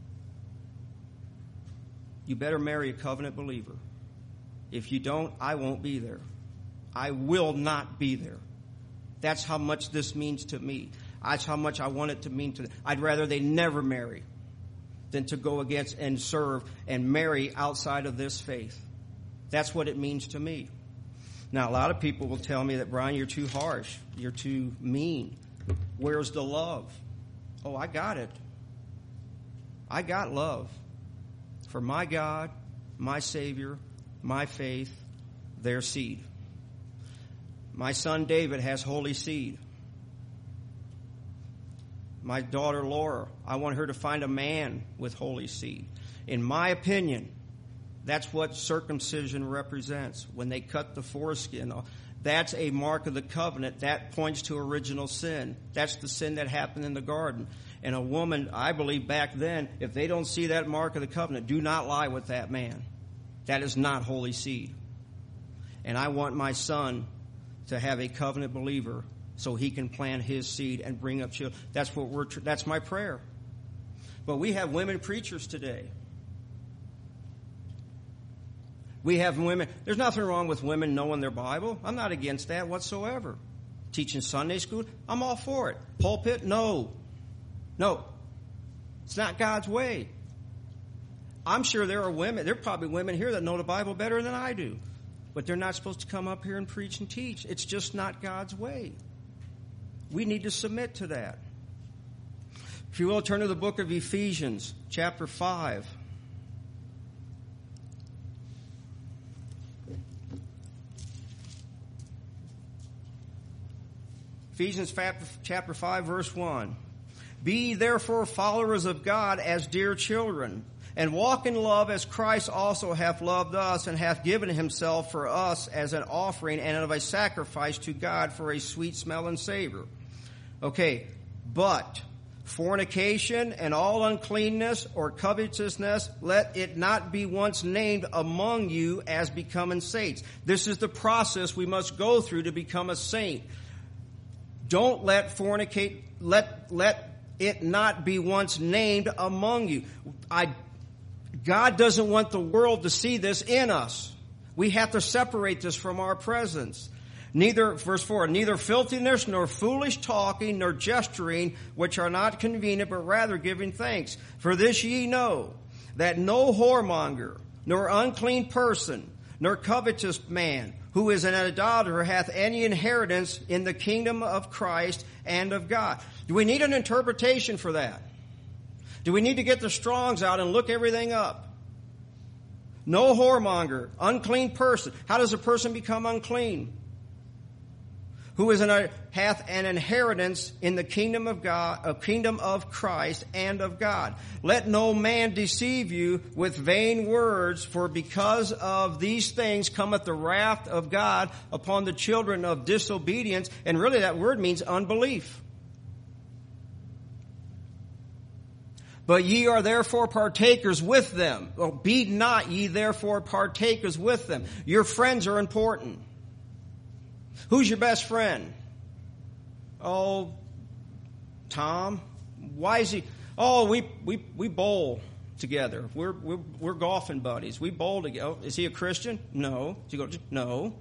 you better marry a covenant believer. If you don't, I won't be there. I will not be there. That's how much this means to me. That's how much I want it to mean to them. I'd rather they never marry than to go against and serve and marry outside of this faith. That's what it means to me. Now, a lot of people will tell me that, Brian, you're too harsh. You're too mean. Where's the love? Oh, I got it. I got love for my God, my Savior, my faith, their seed. My son David has holy seed. My daughter Laura, I want her to find a man with holy seed. In my opinion, that's what circumcision represents. When they cut the foreskin off, that's a mark of the covenant. That points to original sin. That's the sin that happened in the garden. And a woman, I believe back then, if they don't see that mark of the covenant, do not lie with that man. That is not holy seed. And I want my son to have a covenant believer so he can plant his seed and bring up children. That's my prayer. But we have women preachers today. We have women. There's nothing wrong with women knowing their Bible. I'm not against that whatsoever. Teaching Sunday school, I'm all for it. Pulpit, no. No. It's not God's way. I'm sure there are probably women here that know the Bible better than I do. But they're not supposed to come up here and preach and teach. It's just not God's way. We need to submit to that. If you will, turn to the book of Ephesians, chapter 5. Ephesians chapter 5, verse 1. Be ye therefore followers of God as dear children, and walk in love as Christ also hath loved us, and hath given himself for us as an offering and of a sacrifice to God for a sweet smelling savor. Okay, but fornication and all uncleanness or covetousness, let it not be once named among you as becoming saints. This is the process we must go through to become a saint. Don't let it not be once named among you. God doesn't want the world to see this in us. We have to separate this from our presence. Verse 4, neither filthiness, nor foolish talking, nor gesturing, which are not convenient, but rather giving thanks. For this ye know, that no whoremonger, nor unclean person, nor covetous man, who is an idolater, hath any inheritance in the kingdom of Christ and of God. Do we need an interpretation for that? Do we need to get the Strongs out and look everything up? No whoremonger, unclean person. How does a person become unclean? Who hath an inheritance in the kingdom of God, a kingdom of Christ and of God. Let no man deceive you with vain words, for because of these things cometh the wrath of God upon the children of disobedience. And really that word means unbelief. But ye are therefore partakers with them. Well, be not ye therefore partakers with them. Your friends are important. Who's your best friend? Oh, Tom. Why is he? Oh, we bowl together. We're golfing buddies. We bowl together. Oh, is he a Christian? No. Does he go? No.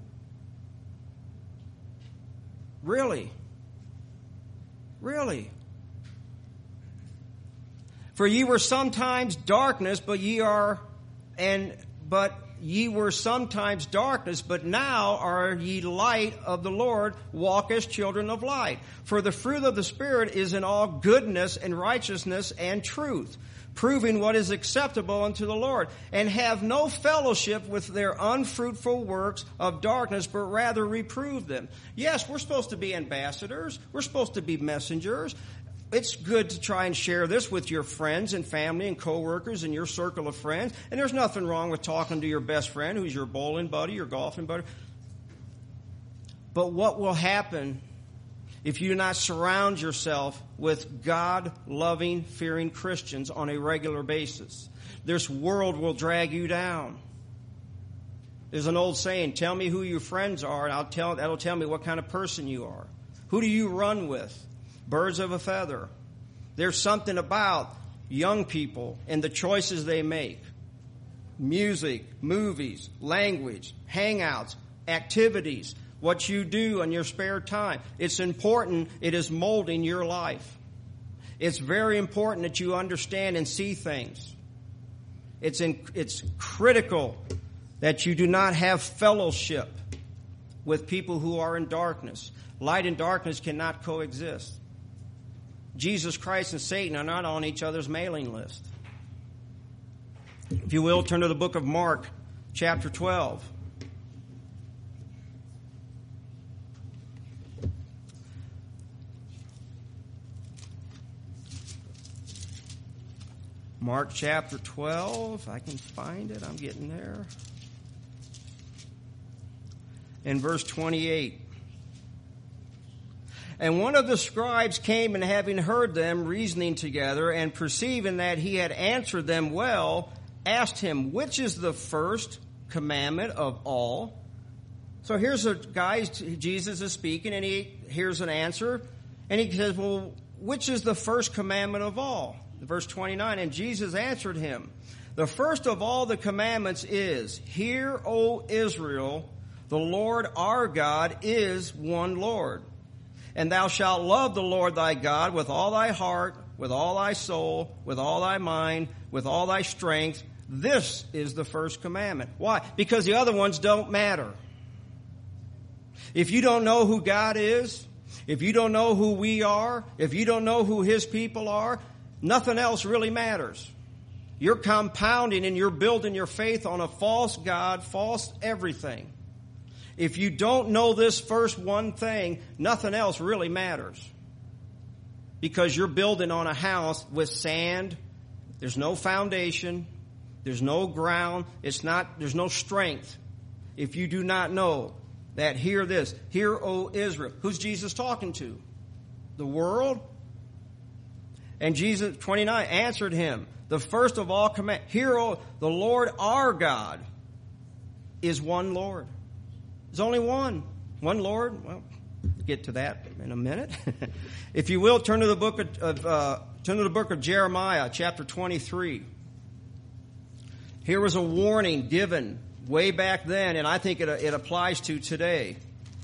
Really? Really? For ye were sometimes darkness, but ye were sometimes darkness, but now are ye light of the Lord, walk as children of light. For the fruit of the Spirit is in all goodness and righteousness and truth, proving what is acceptable unto the Lord, and have no fellowship with their unfruitful works of darkness, but rather reprove them. Yes, we're supposed to be ambassadors. We're supposed to be messengers. It's good to try and share this with your friends and family and coworkers and your circle of friends. And there's nothing wrong with talking to your best friend who's your bowling buddy, your golfing buddy. But what will happen if you do not surround yourself with God-loving, fearing Christians on a regular basis? This world will drag you down. There's an old saying, tell me who your friends are, and that'll tell me what kind of person you are. Who do you run with? Birds of a feather. There's something about young people and the choices they make. Music, movies, language, hangouts, activities, what you do in your spare time. It's important. It is molding your life. It's very important that you understand and see things. It's critical that you do not have fellowship with people who are in darkness. Light and darkness cannot coexist. Jesus Christ and Satan are not on each other's mailing list. If you will, turn to the book of Mark, chapter 12. Mark chapter 12. I can find it. I'm getting there. In verse 28. And one of the scribes came, and having heard them reasoning together, and perceiving that he had answered them well, asked him, which is the first commandment of all? So here's a guy, Jesus is speaking, and he hears an answer, and he says, well, which is the first commandment of all? Verse 29, and Jesus answered him, the first of all the commandments is, hear, O Israel, the Lord our God is one Lord. And thou shalt love the Lord thy God with all thy heart, with all thy soul, with all thy mind, with all thy strength. This is the first commandment. Why? Because the other ones don't matter. If you don't know who God is, if you don't know who we are, if you don't know who His people are, nothing else really matters. You're compounding and you're building your faith on a false God, false everything. If you don't know this first one thing, nothing else really matters. Because you're building on a house with sand. There's no foundation. There's no ground. There's no strength. If you do not know that, hear this. Hear, O Israel. Who's Jesus talking to? The world? And Jesus, 29, answered him, the first of all command, hear, O, the Lord our God is one Lord. There's only one. One Lord. Well, we'll get to that in a minute. If you will, turn to the book of Jeremiah, chapter 23. Here was a warning given way back then, and I think it applies to today.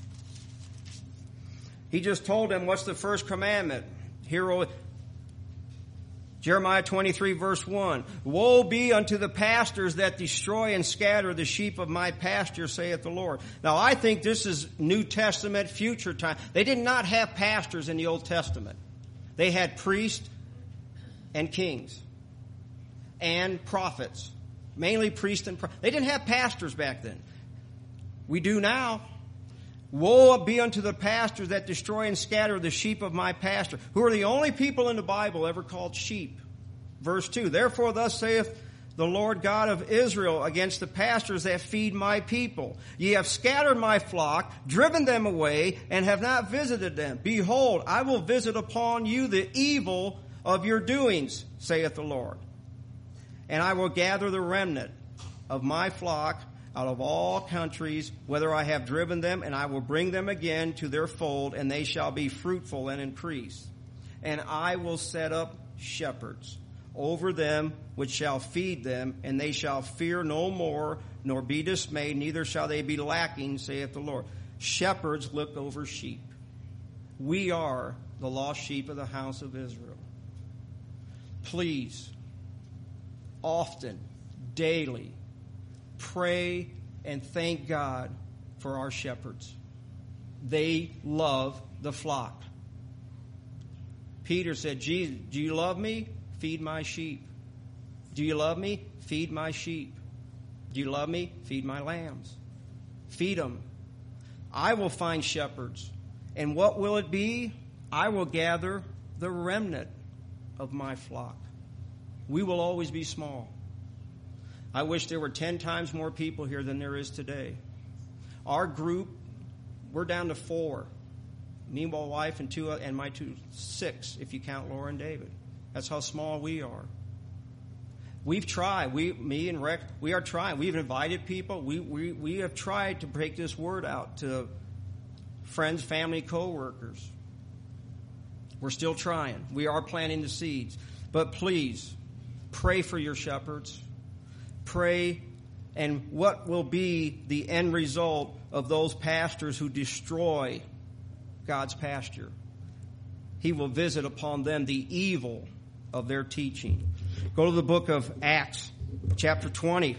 He just told them, what's the first commandment? Here, Jeremiah 23, verse 1. Woe be unto the pastors that destroy and scatter the sheep of my pasture, saith the Lord. Now, I think this is New Testament, future time. They did not have pastors in the Old Testament. They had priests and kings and prophets. Mainly priests and prophets. They didn't have pastors back then. We do now. Woe be unto the pastors that destroy and scatter the sheep of my pasture, who are the only people in the Bible ever called sheep. Verse 2, therefore thus saith the Lord God of Israel against the pastors that feed my people. Ye have scattered my flock, driven them away, and have not visited them. Behold, I will visit upon you the evil of your doings, saith the Lord. And I will gather the remnant of my flock out of all countries, whether I have driven them, and I will bring them again to their fold, and they shall be fruitful and increase. And I will set up shepherds over them, which shall feed them, and they shall fear no more, nor be dismayed, neither shall they be lacking, saith the Lord. Shepherds look over sheep. We are the lost sheep of the house of Israel. Please, often, daily, pray and thank God for our shepherds. They love the flock. Peter said, Jesus, do you love me? Feed my sheep. Do you love me? Feed my sheep. Do you love me? Feed my lambs. Feed them. I will find shepherds. And what will it be? I will gather the remnant of my flock. We will always be small. I wish there were 10 times more people here than there is today. Our group we're down to 4. Me, my wife, and my 6, if you count Laura and David. That's how small we are. We've tried. Me and Rex, we are trying. We've invited people. We have tried to break this word out to friends, family, co-workers. We're still trying. We are planting the seeds. But please, pray for your shepherds. Pray, and what will be the end result of those pastors who destroy God's pasture? He will visit upon them the evil of their teaching. Go to the book of Acts, chapter 20.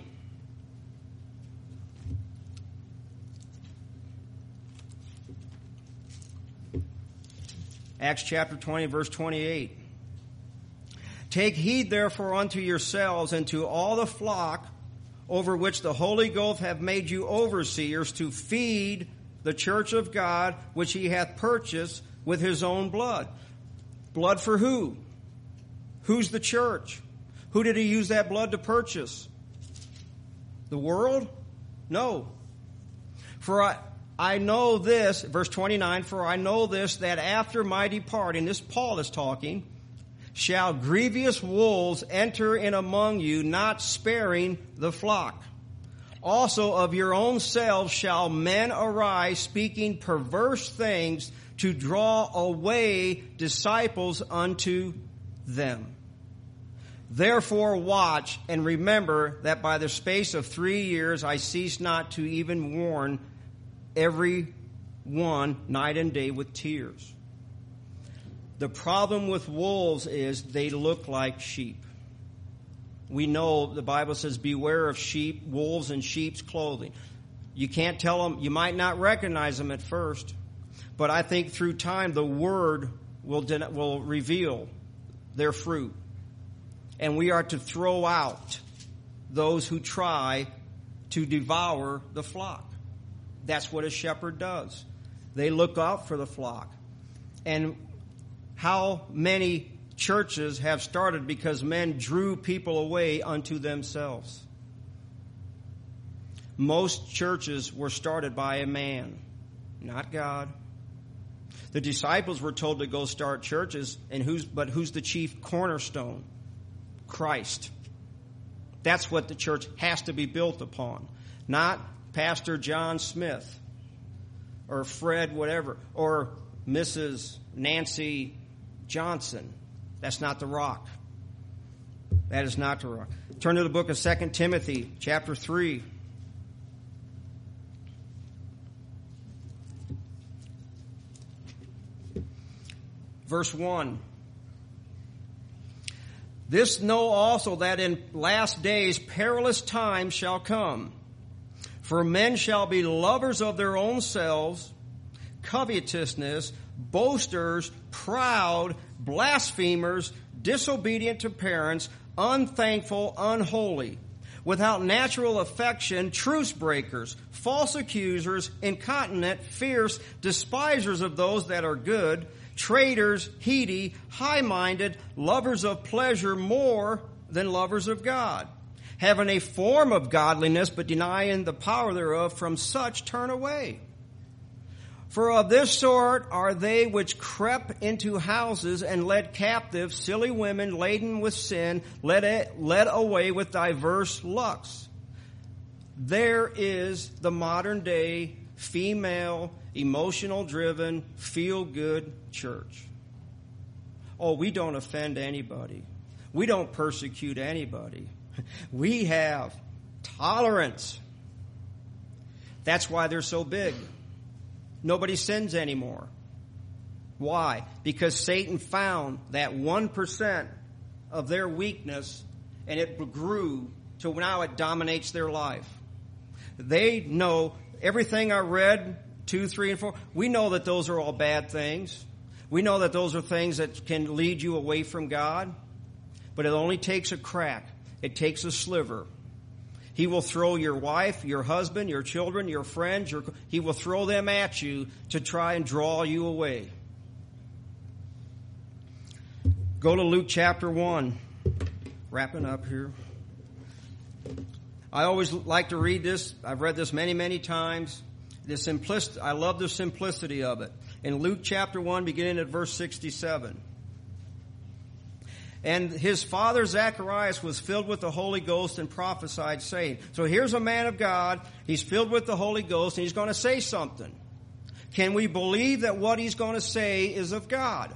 Acts chapter 20, verse 28. Take heed therefore unto yourselves and to all the flock over which the Holy Ghost hath made you overseers, to feed the church of God, which he hath purchased with his own blood. Blood for who? Who's the church? Who did he use that blood to purchase? The world? No. For I know this, verse 29, for I know this, that after my departing, this Paul is talking, shall grievous wolves enter in among you, not sparing the flock. Also of your own selves shall men arise, speaking perverse things, to draw away disciples unto them. Therefore watch and remember that by the space of 3 years I cease not to even warn every one night and day with tears. The problem with wolves is they look like sheep. We know the Bible says, beware of sheep, wolves in sheep's clothing. You can't tell them, you might not recognize them at first, but I think through time the word will reveal their fruit. And we are to throw out those who try to devour the flock. That's what a shepherd does. They look out for the flock. And how many churches have started because men drew people away unto themselves? Most churches were started by a man, not God. The disciples were told to go start churches, and who's the chief cornerstone? Christ. That's what the church has to be built upon. Not Pastor John Smith or Fred whatever or Mrs. Nancy Johnson. That's not the rock. That is not the rock. Turn to the book of 2 Timothy, chapter 3. Verse 1. This know also that in last days perilous times shall come. For men shall be lovers of their own selves, covetousness, boasters, proud, blasphemers, disobedient to parents, unthankful, unholy, without natural affection, truce breakers, false accusers, incontinent, fierce, despisers of those that are good, traitors, heady, high-minded, lovers of pleasure more than lovers of God, having a form of godliness, but denying the power thereof. From such turn away. For of this sort are they which crept into houses and led captive silly women laden with sin, led away with diverse lusts. There is the modern day female, emotional-driven, feel-good church. Oh, we don't offend anybody. We don't persecute anybody. We have tolerance. That's why they're so big. Nobody sins anymore. Why? Because Satan found that 1% of their weakness, and it grew to now it dominates their life. They know everything I read, 2, 3, and 4, we know that those are all bad things. We know that those are things that can lead you away from God. But it only takes a crack. It takes a sliver. He will throw your wife, your husband, your children, your friends, he will throw them at you to try and draw you away. Go to Luke chapter 1. Wrapping up here. I always like to read this. I've read this many, many times. I love the simplicity of it. In Luke chapter 1, beginning at verse 67. And his father Zacharias was filled with the Holy Ghost and prophesied, saying, so here's a man of God, he's filled with the Holy Ghost, and he's going to say something. Can we believe that what he's going to say is of God?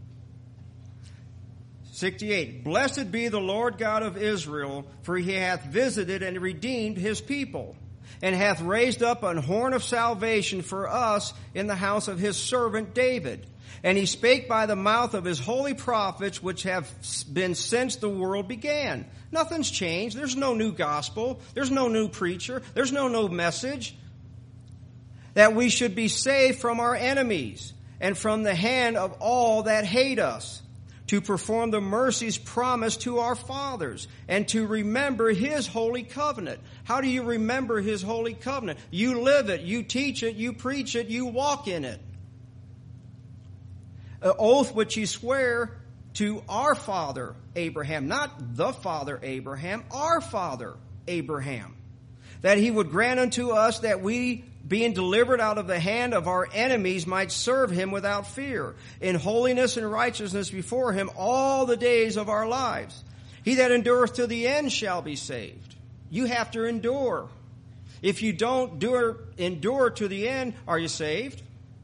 68, blessed be the Lord God of Israel, for he hath visited and redeemed his people, and hath raised up an horn of salvation for us in the house of his servant David. And he spake by the mouth of his holy prophets, which have been since the world began. Nothing's changed. There's no new gospel. There's no new preacher. There's no new message. That we should be saved from our enemies and from the hand of all that hate us, to perform the mercies promised to our fathers, and to remember his holy covenant. How do you remember his holy covenant? You live it, you teach it, you preach it, you walk in it. An oath which he sware to our father Abraham, not the father Abraham, our father Abraham, that he would grant unto us that we, being delivered out of the hand of our enemies, might serve him without fear, in holiness and righteousness before him all the days of our lives. He that endureth to the end shall be saved. You have to endure. If you don't endure to the end, are you saved?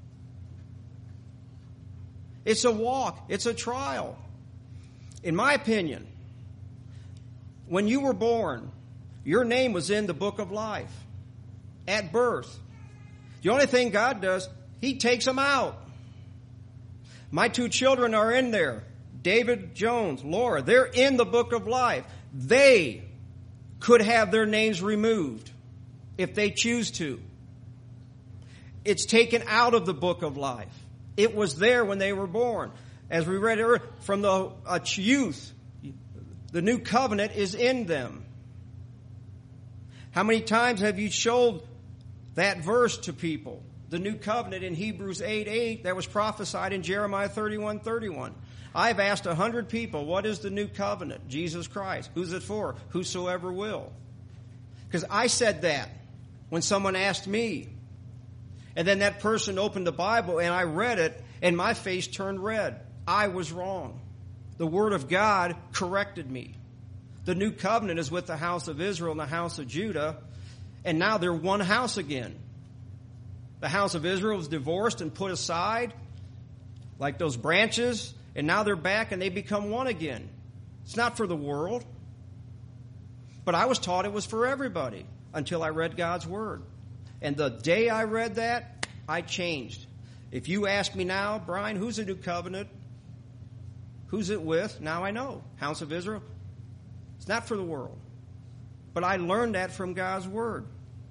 It's a walk. It's a trial. In my opinion, when you were born, your name was in the book of life at birth. The only thing God does, he takes them out. My two children are in there. David Jones, Laura, they're in the book of life. They could have their names removed if they choose to. It's taken out of the book of life. It was there when they were born. As we read earlier, from the youth, the new covenant is in them. How many times have you showed that verse to people? The new covenant in Hebrews 8:8 that was prophesied in Jeremiah 31:31. I've asked 100 people, what is the new covenant? Jesus Christ. Who's it for? Whosoever will. Because I said that when someone asked me. And then that person opened the Bible and I read it and my face turned red. I was wrong. The Word of God corrected me. The new covenant is with the house of Israel and the house of Judah. And now they're one house again. The house of Israel was divorced and put aside like those branches. And now they're back and they become one again. It's not for the world. But I was taught it was for everybody until I read God's Word. And the day I read that, I changed. If you ask me now, Brian, who's the new covenant? Who's it with? Now I know. House of Israel. It's not for the world. But I learned that from God's Word.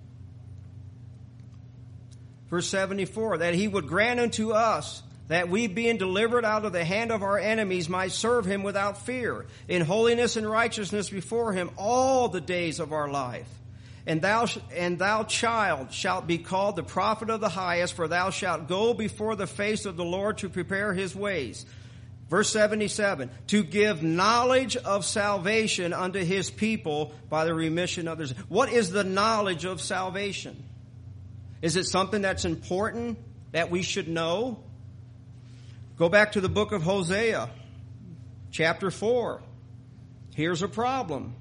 Verse 74, that he would grant unto us that we, being delivered out of the hand of our enemies, might serve him without fear, in holiness and righteousness before him all the days of our life. And thou, child, shalt be called the prophet of the highest, for thou shalt go before the face of the Lord to prepare his ways. Verse 77, to give knowledge of salvation unto his people by the remission of their sins. What is the knowledge of salvation? Is it something that's important that we should know? Go back to the book of Hosea, chapter 4. Here's a problem.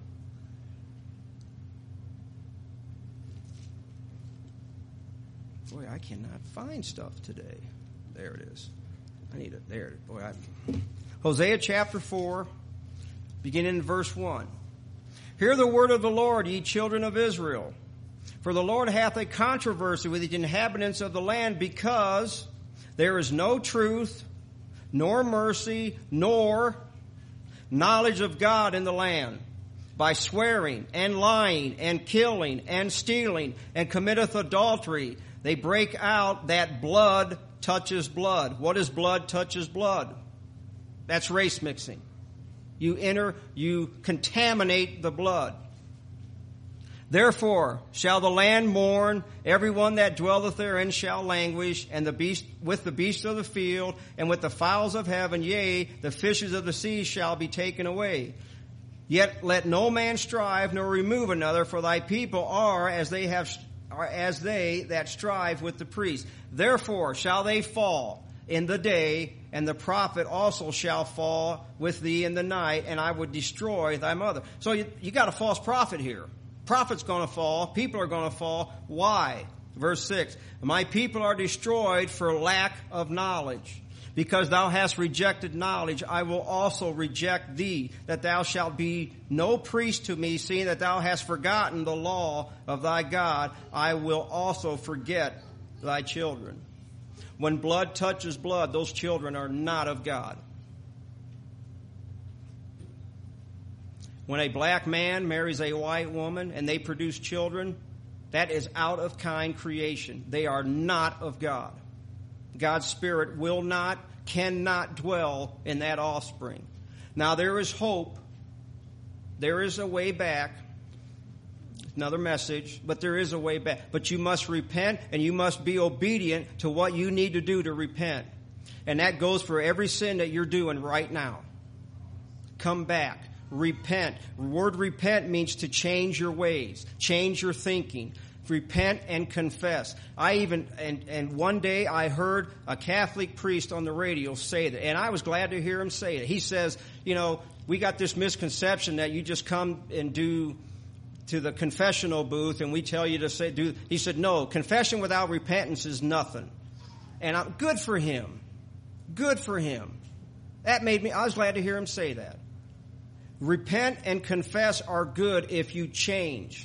Boy, I cannot find stuff today. There it is. I need it. There. Boy, Hosea chapter 4, beginning in verse 1. Hear the word of the Lord, ye children of Israel. For the Lord hath a controversy with the inhabitants of the land, because there is no truth, nor mercy, nor knowledge of God in the land. By swearing, and lying, and killing, and stealing, and committeth adultery, they break out that blood touches blood. What is blood touches blood? That's race mixing. You contaminate the blood. Therefore shall the land mourn, every one that dwelleth therein shall languish, and the beast with the beasts of the field, and with the fowls of heaven, yea, the fishes of the sea shall be taken away. Yet let no man strive nor remove another, for thy people are as they have are as they that strive with the priest. Therefore shall they fall in the day, and the prophet also shall fall with thee in the night, and I would destroy thy mother. So you got a false prophet here. Prophet's going to fall. People are going to fall. Why? Verse 6, my people are destroyed for lack of knowledge. Because thou hast rejected knowledge, I will also reject thee, that thou shalt be no priest to me, seeing that thou hast forgotten the law of thy God. I will also forget thy children. When blood touches blood, those children are not of God. When a black man marries a white woman and they produce children, that is out of kind creation. They are not of God. God's Spirit will not, cannot dwell in that offspring. Now there is hope. There is a way back. Another message, but there is a way back. But you must repent, and you must be obedient to what you need to do to repent. And that goes for every sin that you're doing right now. Come back. Repent. The word repent means to change your ways, change your thinking. Repent and confess. And one day I heard a Catholic priest on the radio say that, and I was glad to hear him say it. He says, we got this misconception that you just come and do to the confessional booth and we tell you to do. He said, no, confession without repentance is nothing. And good for him. Good for him. I was glad to hear him say that. Repent and confess are good if you change.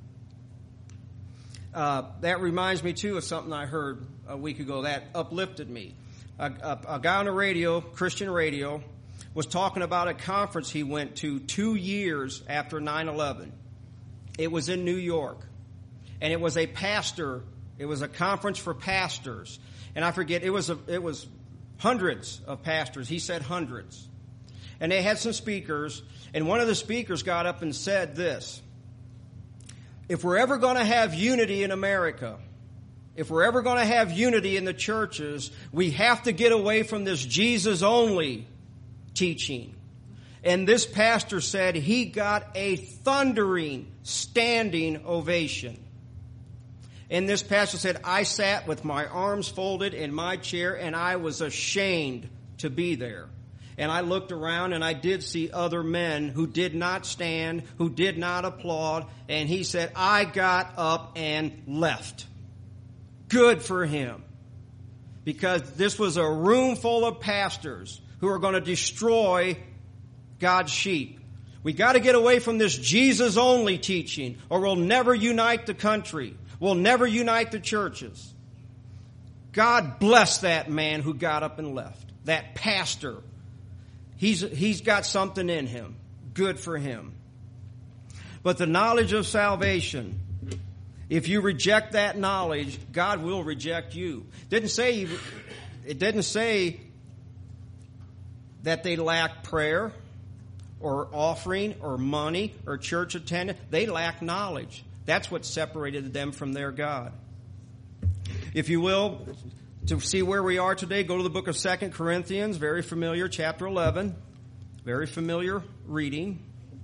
That reminds me, too, of something I heard a week ago that uplifted me. A guy on the radio, Christian radio, was talking about a conference he went to 2 years after 9/11. It was in New York. And it was a conference for pastors. And I forget, it was hundreds of pastors. He said hundreds. And they had some speakers, and one of the speakers got up and said this: if we're ever going to have unity in America, if we're ever going to have unity in the churches, we have to get away from this Jesus-only teaching. And this pastor said he got a thundering standing ovation. And this pastor said, I sat with my arms folded in my chair, and I was ashamed to be there. And I looked around and I did see other men who did not stand, who did not applaud. And he said, I got up and left. Good for him. Because this was a room full of pastors who are going to destroy God's sheep. We got to get away from this Jesus-only teaching, or we'll never unite the country. We'll never unite the churches. God bless that man who got up and left. That pastor. He's got something in him. Good for him. But the knowledge of salvation, if you reject that knowledge, God will reject you. It didn't say that they lacked prayer or offering or money or church attendance. They lacked knowledge. That's what separated them from their God. If you will, to see where we are today, go to the book of 2 Corinthians, very familiar, chapter 11. Very familiar reading.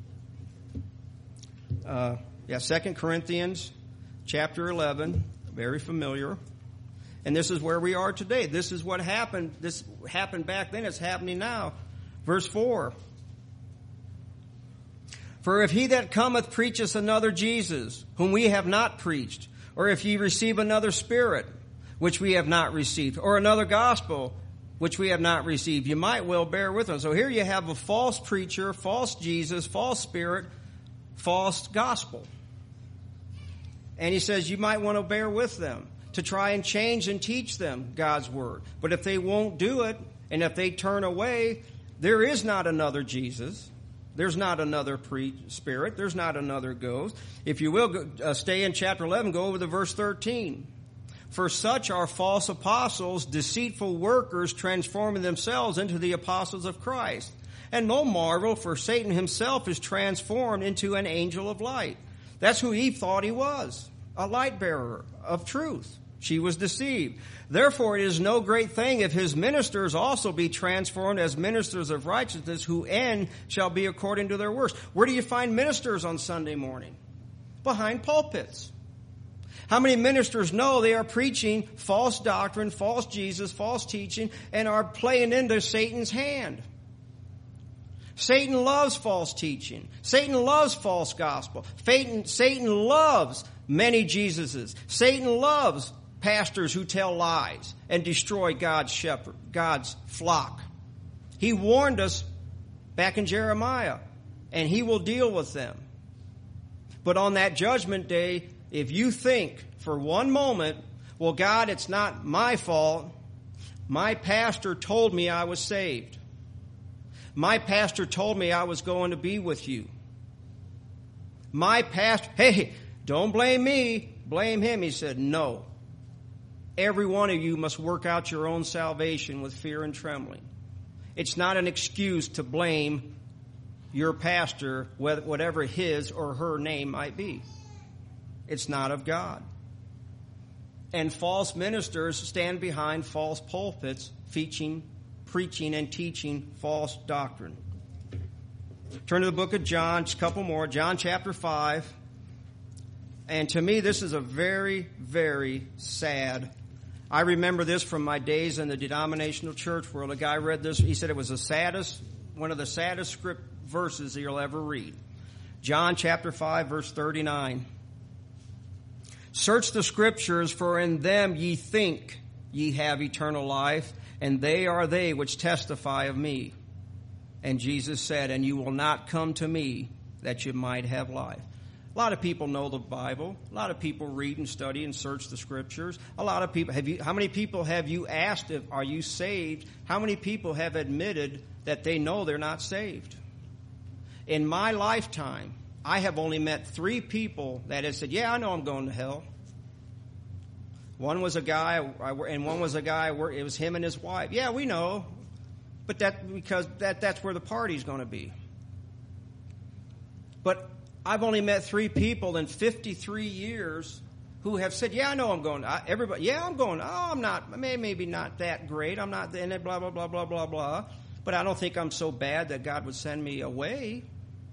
2 Corinthians, chapter 11, very familiar. And this is where we are today. This is what happened. This happened back then. It's happening now. Verse 4. For if he that cometh preacheth another Jesus, whom we have not preached, or if ye receive another spirit, which we have not received, or another gospel, which we have not received, you might well bear with us. So here you have a false preacher, false Jesus, false spirit, false gospel. And he says you might want to bear with them to try and change and teach them God's word. But if they won't do it, and if they turn away, there is not another Jesus. There's not another spirit. There's not another ghost. If you will, stay in chapter 11, go over to verse 13. For such are false apostles, deceitful workers, transforming themselves into the apostles of Christ. And no marvel, for Satan himself is transformed into an angel of light. That's who Eve thought he was, a light bearer of truth. She was deceived. Therefore it is no great thing if his ministers also be transformed as ministers of righteousness, whose end shall be according to their works. Where do you find ministers on Sunday morning? Behind pulpits. How many ministers know they are preaching false doctrine, false Jesus, false teaching, and are playing into Satan's hand? Satan loves false teaching. Satan loves false gospel. Satan loves many Jesuses. Satan loves pastors who tell lies and destroy God's flock. He warned us back in Jeremiah, and he will deal with them. But on that judgment day, if you think for one moment, well, God, it's not my fault. My pastor told me I was saved. My pastor told me I was going to be with you. My pastor, hey, don't blame me, blame him. He said, no. Every one of you must work out your own salvation with fear and trembling. It's not an excuse to blame your pastor, whatever his or her name might be. It's not of God. And false ministers stand behind false pulpits, preaching and teaching false doctrine. Turn to the book of John, just a couple more. John chapter 5. And to me, this is a very, very sad. I remember this from my days in the denominational church world. A guy read this. He said it was one of the saddest script verses you'll ever read. John chapter 5, verse 39. Search the scriptures, for in them ye think ye have eternal life, and they are they which testify of me. And Jesus said, and you will not come to me that you might have life. A lot of people know the Bible. A lot of people read and study and search the scriptures. A lot of people, how many people have you asked, are you saved? How many people have admitted that they know they're not saved? In my lifetime, I have only met 3 people that have said, yeah, I know I'm going to hell. One was a guy, and one was a guy, it was him and his wife. Yeah, we know. But that's where the party's going to be. But I've only met 3 people in 53 years who have said, yeah, I know I'm going. Everybody, yeah, I'm going. Oh, I'm not, maybe not that great. I'm not in it, blah, blah, blah, blah, blah, blah. But I don't think I'm so bad that God would send me away.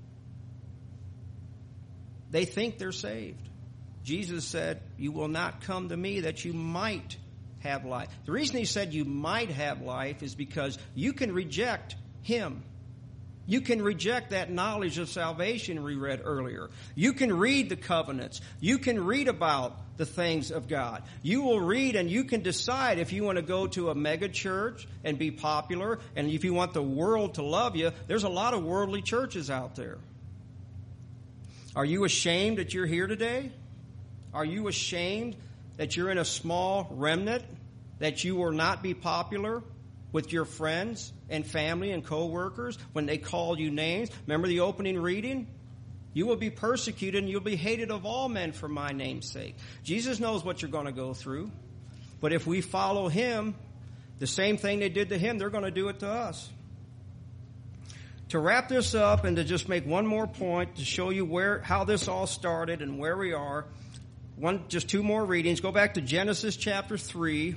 They think they're saved. Jesus said, you will not come to me that you might have life. The reason he said you might have life is because you can reject him. You can reject that knowledge of salvation we read earlier. You can read the covenants. You can read about the things of God. You will read and you can decide if you want to go to a mega church and be popular, and if you want the world to love you. There's a lot of worldly churches out there. Are you ashamed that you're here today? Are you ashamed that you're in a small remnant, that you will not be popular with your friends and family and co-workers when they call you names? Remember the opening reading? You will be persecuted and you'll be hated of all men for my name's sake. Jesus knows what you're going to go through. But if we follow him, the same thing they did to him, they're going to do it to us. To wrap this up and to just make one more point to show you how this all started and where we are, just 2 more readings. Go back to Genesis chapter 3.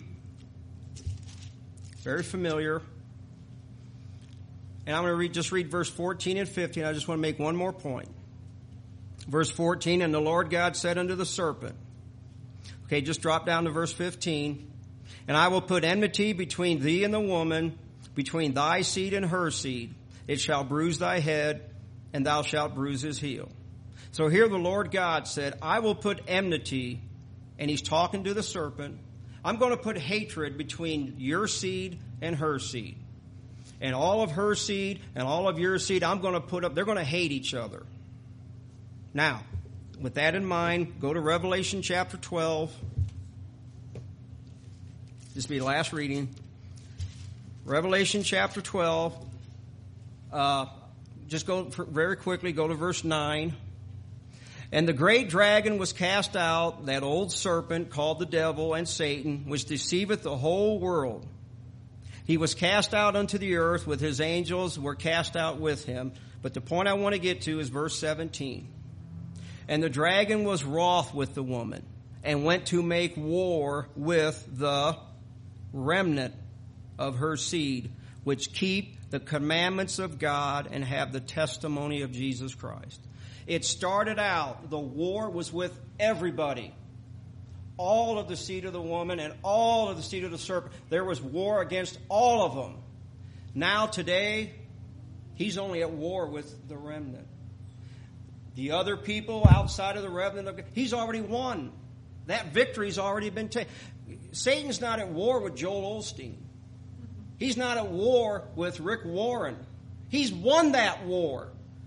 Very familiar. And I'm going to read verse 14 and 15. I just want to make one more point. Verse 14, and the Lord God said unto the serpent. Okay, just drop down to verse 15. And I will put enmity between thee and the woman, between thy seed and her seed. It shall bruise thy head, and thou shalt bruise his heel. So here the Lord God said, I will put enmity, and he's talking to the serpent. I'm going to put hatred between your seed and her seed. And all of her seed and all of your seed, I'm going to put up, they're going to hate each other. Now, with that in mind, go to Revelation chapter 12. This will be the last reading. Revelation chapter 12. Just go very quickly, go to verse 9. And the great dragon was cast out, that old serpent called the devil and Satan, which deceiveth the whole world. He was cast out unto the earth, with his angels were cast out with him. But the point I want to get to is verse 17. And the dragon was wroth with the woman, and went to make war with the remnant of her seed, which keep the commandments of God and have the testimony of Jesus Christ. It started out, the war was with everybody. all of the seed of the woman and all of the seed of the serpent. There was war against all of them. Now today, he's only at war with the remnant. The other people outside of the remnant, he's already won. That victory's already been taken. Satan's not at war with Joel Osteen. He's not at war with Rick Warren. He's won that war.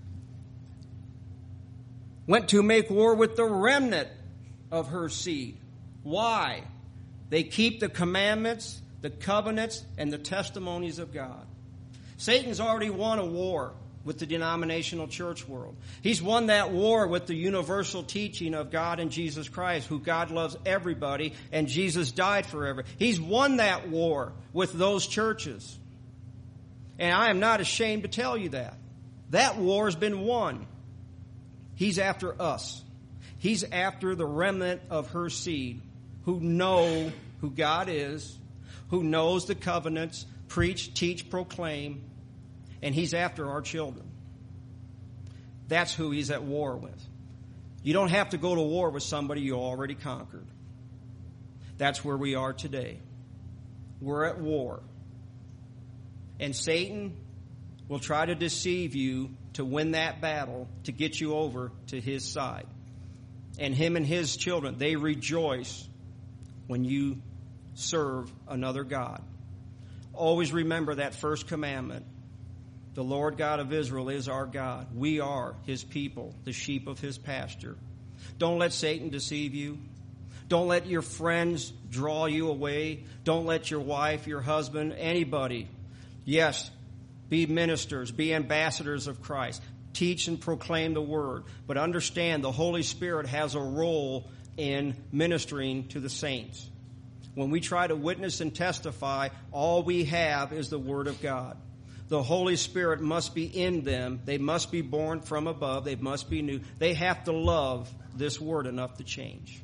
Went to make war with the remnant of her seed. Why? They keep the commandments, the covenants, and the testimonies of God. Satan's already won a war with the denominational church world. He's won that war with the universal teaching of God and Jesus Christ, who God loves everybody, and Jesus died for everybody. He's won that war with those churches. And I am not ashamed to tell you that. That war has been won. He's after us. He's after the remnant of her seed who know who God is, who knows the covenants, preach, teach, proclaim, and he's after our children. That's who he's at war with. You don't have to go to war with somebody you already conquered. That's where we are today. We're at war. And Satan will try to deceive you to win that battle, to get you over to his side. And him and his children, they rejoice when you serve another God. Always remember that first commandment. The Lord God of Israel is our God. We are his people, the sheep of his pasture. Don't let Satan deceive you. Don't let your friends draw you away. Don't let your wife, your husband, anybody. Yes, be ministers, be ambassadors of Christ. Teach and proclaim the word. But understand the Holy Spirit has a role in ministering to the saints. When we try to witness and testify, all we have is the word of God. The Holy Spirit must be in them. They must be born from above. They must be new. They have to love this word enough to change.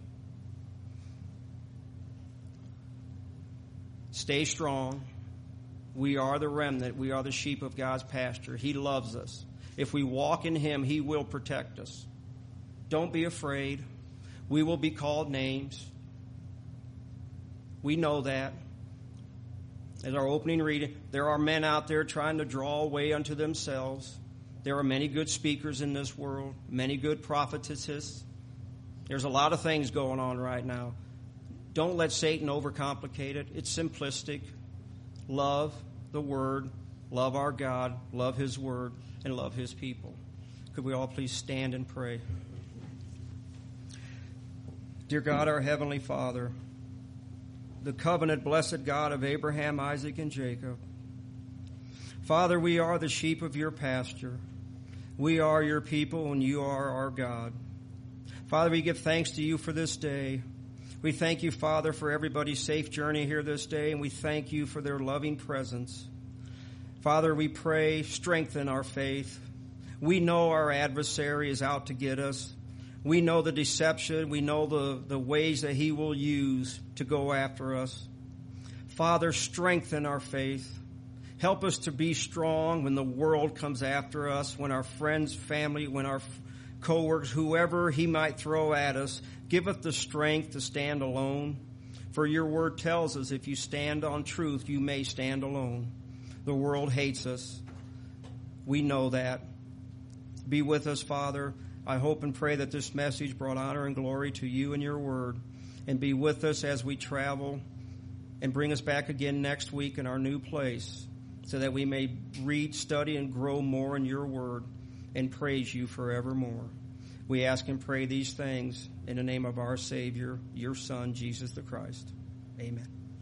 Stay strong. We are the remnant. We are the sheep of God's pasture. He loves us. If we walk in him, he will protect us. Don't be afraid. We will be called names. We know that. As our opening reading, there are men out there trying to draw away unto themselves. There are many good speakers in this world, many good prophetesses. There's a lot of things going on right now. Don't let Satan overcomplicate it. It's simplistic. Love the Word, love our God, love His Word, and love His people. Could we all please stand and pray? Dear God, our Heavenly Father, the covenant blessed God of Abraham, Isaac, and Jacob. Father, we are the sheep of your pasture. We are your people, and you are our God. Father, we give thanks to you for this day. We thank you, Father, for everybody's safe journey here this day, and we thank you for their loving presence. Father, we pray, strengthen our faith. We know our adversary is out to get us. We know the deception. We know the ways that he will use to go after us. Father, strengthen our faith. Help us to be strong when the world comes after us, when our friends, family, when our co-workers, whoever he might throw at us. Give us the strength to stand alone. For your word tells us if you stand on truth, you may stand alone. The world hates us. We know that. Be with us, Father. I hope and pray that this message brought honor and glory to you and your word. And be with us as we travel and bring us back again next week in our new place so that we may read, study, and grow more in your word and praise you forevermore. We ask and pray these things in the name of our Savior, your Son, Jesus the Christ. Amen.